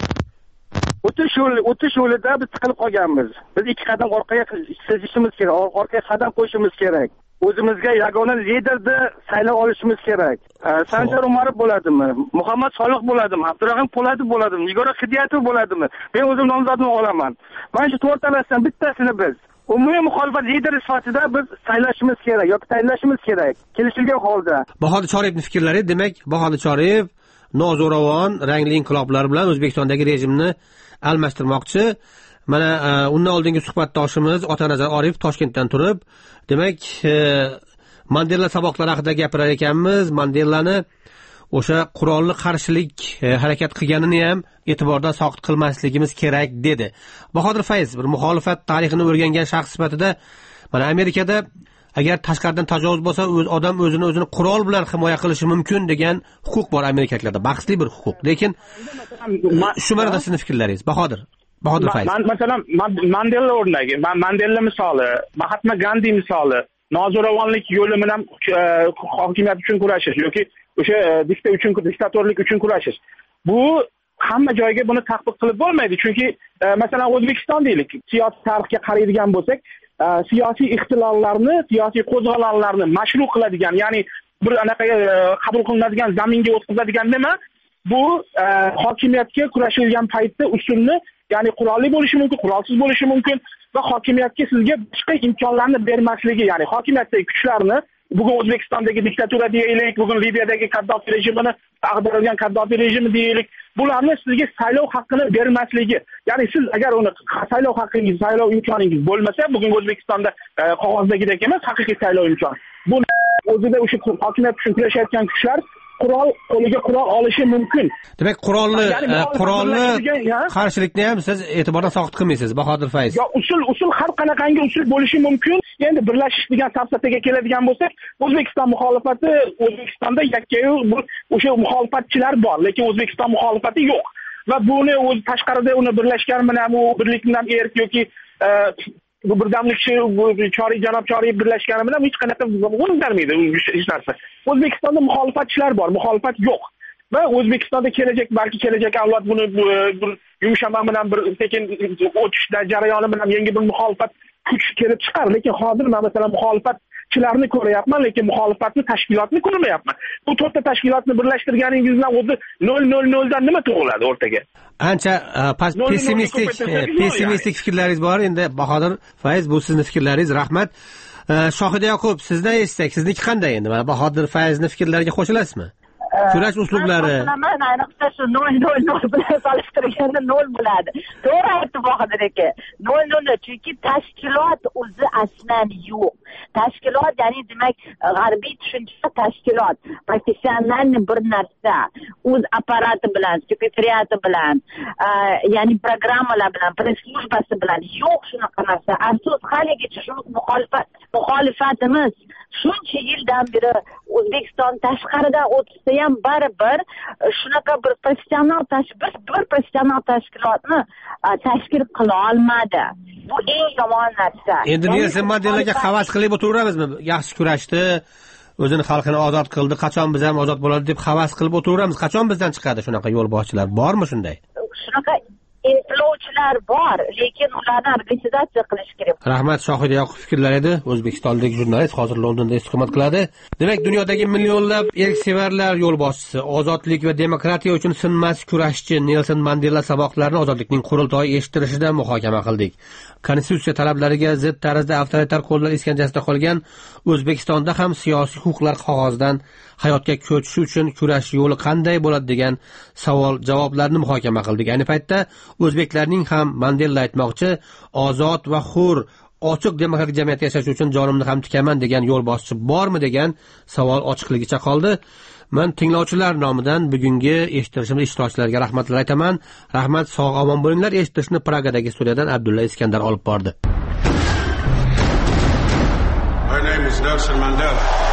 o'tish yo'lida biz tiqilib qolganmiz. Biz 2 qadam orqaga siljishimiz kerak, orqaga qadam qo'yishimiz kerak. O'zimizga yagona liderni saylab olishimiz kerak. Sanjar Umarov bo'ladimi? Muhammad Solih bo'ladimi? Abdurahim Po'latov bo'ladimi? Nigora Hidayatov bo'ladimi? Men o'zim nomzodni olaman. Mana shu to'rtalasidan bittasini biz umumiy muxolifat lideri sifatida biz saylashimiz kerak yoki tayinlashimiz kerak. Kelishilgan holda. Bahodir Choriyevning fikrlari, demak, Bahodir Choriyev nozo'ravon rangli inqiloblar bilan O'zbekistondagi rejimni almashtirmoqchi. Mana undan oldingi suhbatdoshimiz Otanazar Orif Toshkentdan turib, demak, Mandela saboqlari haqida gapirar ekanmiz. Mandelani o'sha qurolli qarshilik harakat qilganini ham e'tibordan soqit qilmasligimiz kerak dedi. Bahodir Fayz, bir muxolifat tarixini o'rgangan shaxs sifatida, mana Amerikada agar tashqaridan tajovuz bo'lsa, odam o'zini qurol bilan himoya qilishi mumkin degan huquq bor amerikaliklarda, bahsli bir huquq. Lekin shu marada sizning fikrlaringiz, Bahodir Fayz. Masalan, Mandela o'rnagi, Mandela misoli, Mahatma Gandhi misoli, nozo'ravonlik yo'li bilan hokimiyat uchun kurashish yoki o'sha diktatorlik uchun kurashish. Bu hamma joyga buni tatbiq qilib bo'lmaydi. Chunki masalan O'zbekiston deylik, siyosiy tarixga qaraydigan bo'lsak, siyosiy ixtiloflarni, siyosiy qo'zg'olonlarni mashru qiladigan, ya'ni bir anaqaga qabul qilinadigan zaminga o'tkazadigan nima? Bu hokimiyatga kurashilgan paytda usulni, ya'ni qurolli bo'lishi mumkin, qurolsiz bo'lishi mumkin va hokimiyatga sizga boshqa imkonlarni bermasligi, ya'ni hokimiyatdagi kuchlarni, bugun O'zbekistondagi diktatura deylik, bugun Liviyadagi Kaddafi rejimini, ag'darilgan Kaddafi rejimi deylik, bularni sizga saylov haqqini bermasligi. Ya'ni siz agar uni saylov haqqingiz, saylov imkoningiz bo'lmasa, bugun O'zbekistonda qog'ozdagidek emas, haqiqiy saylov imkoni. Bu o'zida o'sha hokimiyat uchun kurashayotgan kuchlar qo'liga qurol olishi mumkin. Demak, qurolli qarshilikni ham siz e'tibordan soqit qilmaysiz, Bahodir Fayz. Yo, usul har qanaqangi usul bo'lishi mumkin. Endi birlashish degan safsataga keladigan bo'lsak, O'zbekiston muxolifati, O'zbekistonda yakkayu o'sha muxolifatchilar bor, lekin O'zbekiston muxolifati yo'q. Va buni o'z tashqarida uni birlashgan bilan u birlik bilan erk yoki bu birdamlikchi janob Choriyev birlashgani bilan hech qanaqa o'zgarmaydi hech narsa. O'zbekistonda muxolifatchilar bor, muxolifat yo'q. Va O'zbekistonda balki kelajak avlod buni bir yumshama bilan bir sekin o'tish jarayoni bilan yangi bir muxolifat kuch kelib chiqar. Lekin hozir men masalan muxolifatchilarni ko'ryapman, lekin muxolifatni tashkilotni ko'rmayapman. Bu to'rtta tashkilotni birlashtirganingiz bilan o'zi 000 dan nima tug'iladi o'rtaga? Ancha pessimistik fikrlaringiz bor. Endi Bahodir Fayz, bu sizning fikrlaringiz. Rahmat. Shohida Yoqub, sizdan eshitsak, sizniki qanday endi? Mana Bahodir Fayzning fikrlariga qo'shilasizmi? Kurash uslublari. Men ayniqsa shu 000 bilan solishtirganda 0 bo'ladi. To'g'ri aytdi Bahodir aka. 0 chunki tashkilot o'zi aslan yo'q. Tashkilot, ya'ni demak, g'arbiy tushuncha tashkilot, professionalni bir narsa, o'z apparati bilan, sekretariati bilan, ya'ni programmalar bilan, press slujbasi bilan yo'q shunaqa narsa. Afsus, haligacha shu muxolifat muxolifatimiz shuncha yildan beri O'zbekiston tashqaridan o'tsa ham baribir shunaqa bir professional tashkilotni tashkil qila olmadi. Bu eng yomon narsa. Endi Nelson Mandelaga havas qilib o'tiramizmi? Yaxshi kurashdi, o'zini xalqini ozod qildi, qachon biz ham ozod bo'ladi deb havas qilib o'tiramiz. Qachon bizdan chiqadi shunaqa yo'lboshchilar? Bormi shunday? Shunaqa intlovchilar bor, lekin ularni organizatsiya qilish kerak. Rahmat, Shohida Yoqub fikrlar edi. O'zbekistonlik jurnalist, hozir Londonda istiqomat qiladi. Demak, dunyodagi millionlab erksevarlar yo'lboshchisi, ozodlik va demokratiya uchun sinmas kurashchi Nelson Mandela saboqlarini ozodlikning qurultoyi eshittirishida muhokama qildik. Konstitutsiya talablariga zid tarzda avtoritar qo'llar iskanjasida qolgan O'zbekistonda ham siyosiy huquqlar qog'ozdan hayotga ko'chishi uchun kurash yo'li qanday bo'ladi degan savol-javoblarni muhokama qildik. Ayni paytda o'zbeklarning ham Mandela aytmoqchi, ozod va hur ochiq demokratik jamiyatda yashash uchun jonimni ham tikaman degan yo'lboshchi bormi degan savol ochiqligicha qoldi. Men tinglovchilar nomidan bugungi eshittirishimiz ishtirokchilariga rahmatlar aytaman. Rahmat, sog' omon bo'linglar. Eshittirishni Pragadagi studiyadan Abdulla Iskandar olib bordi. My name is Nelson Mandela.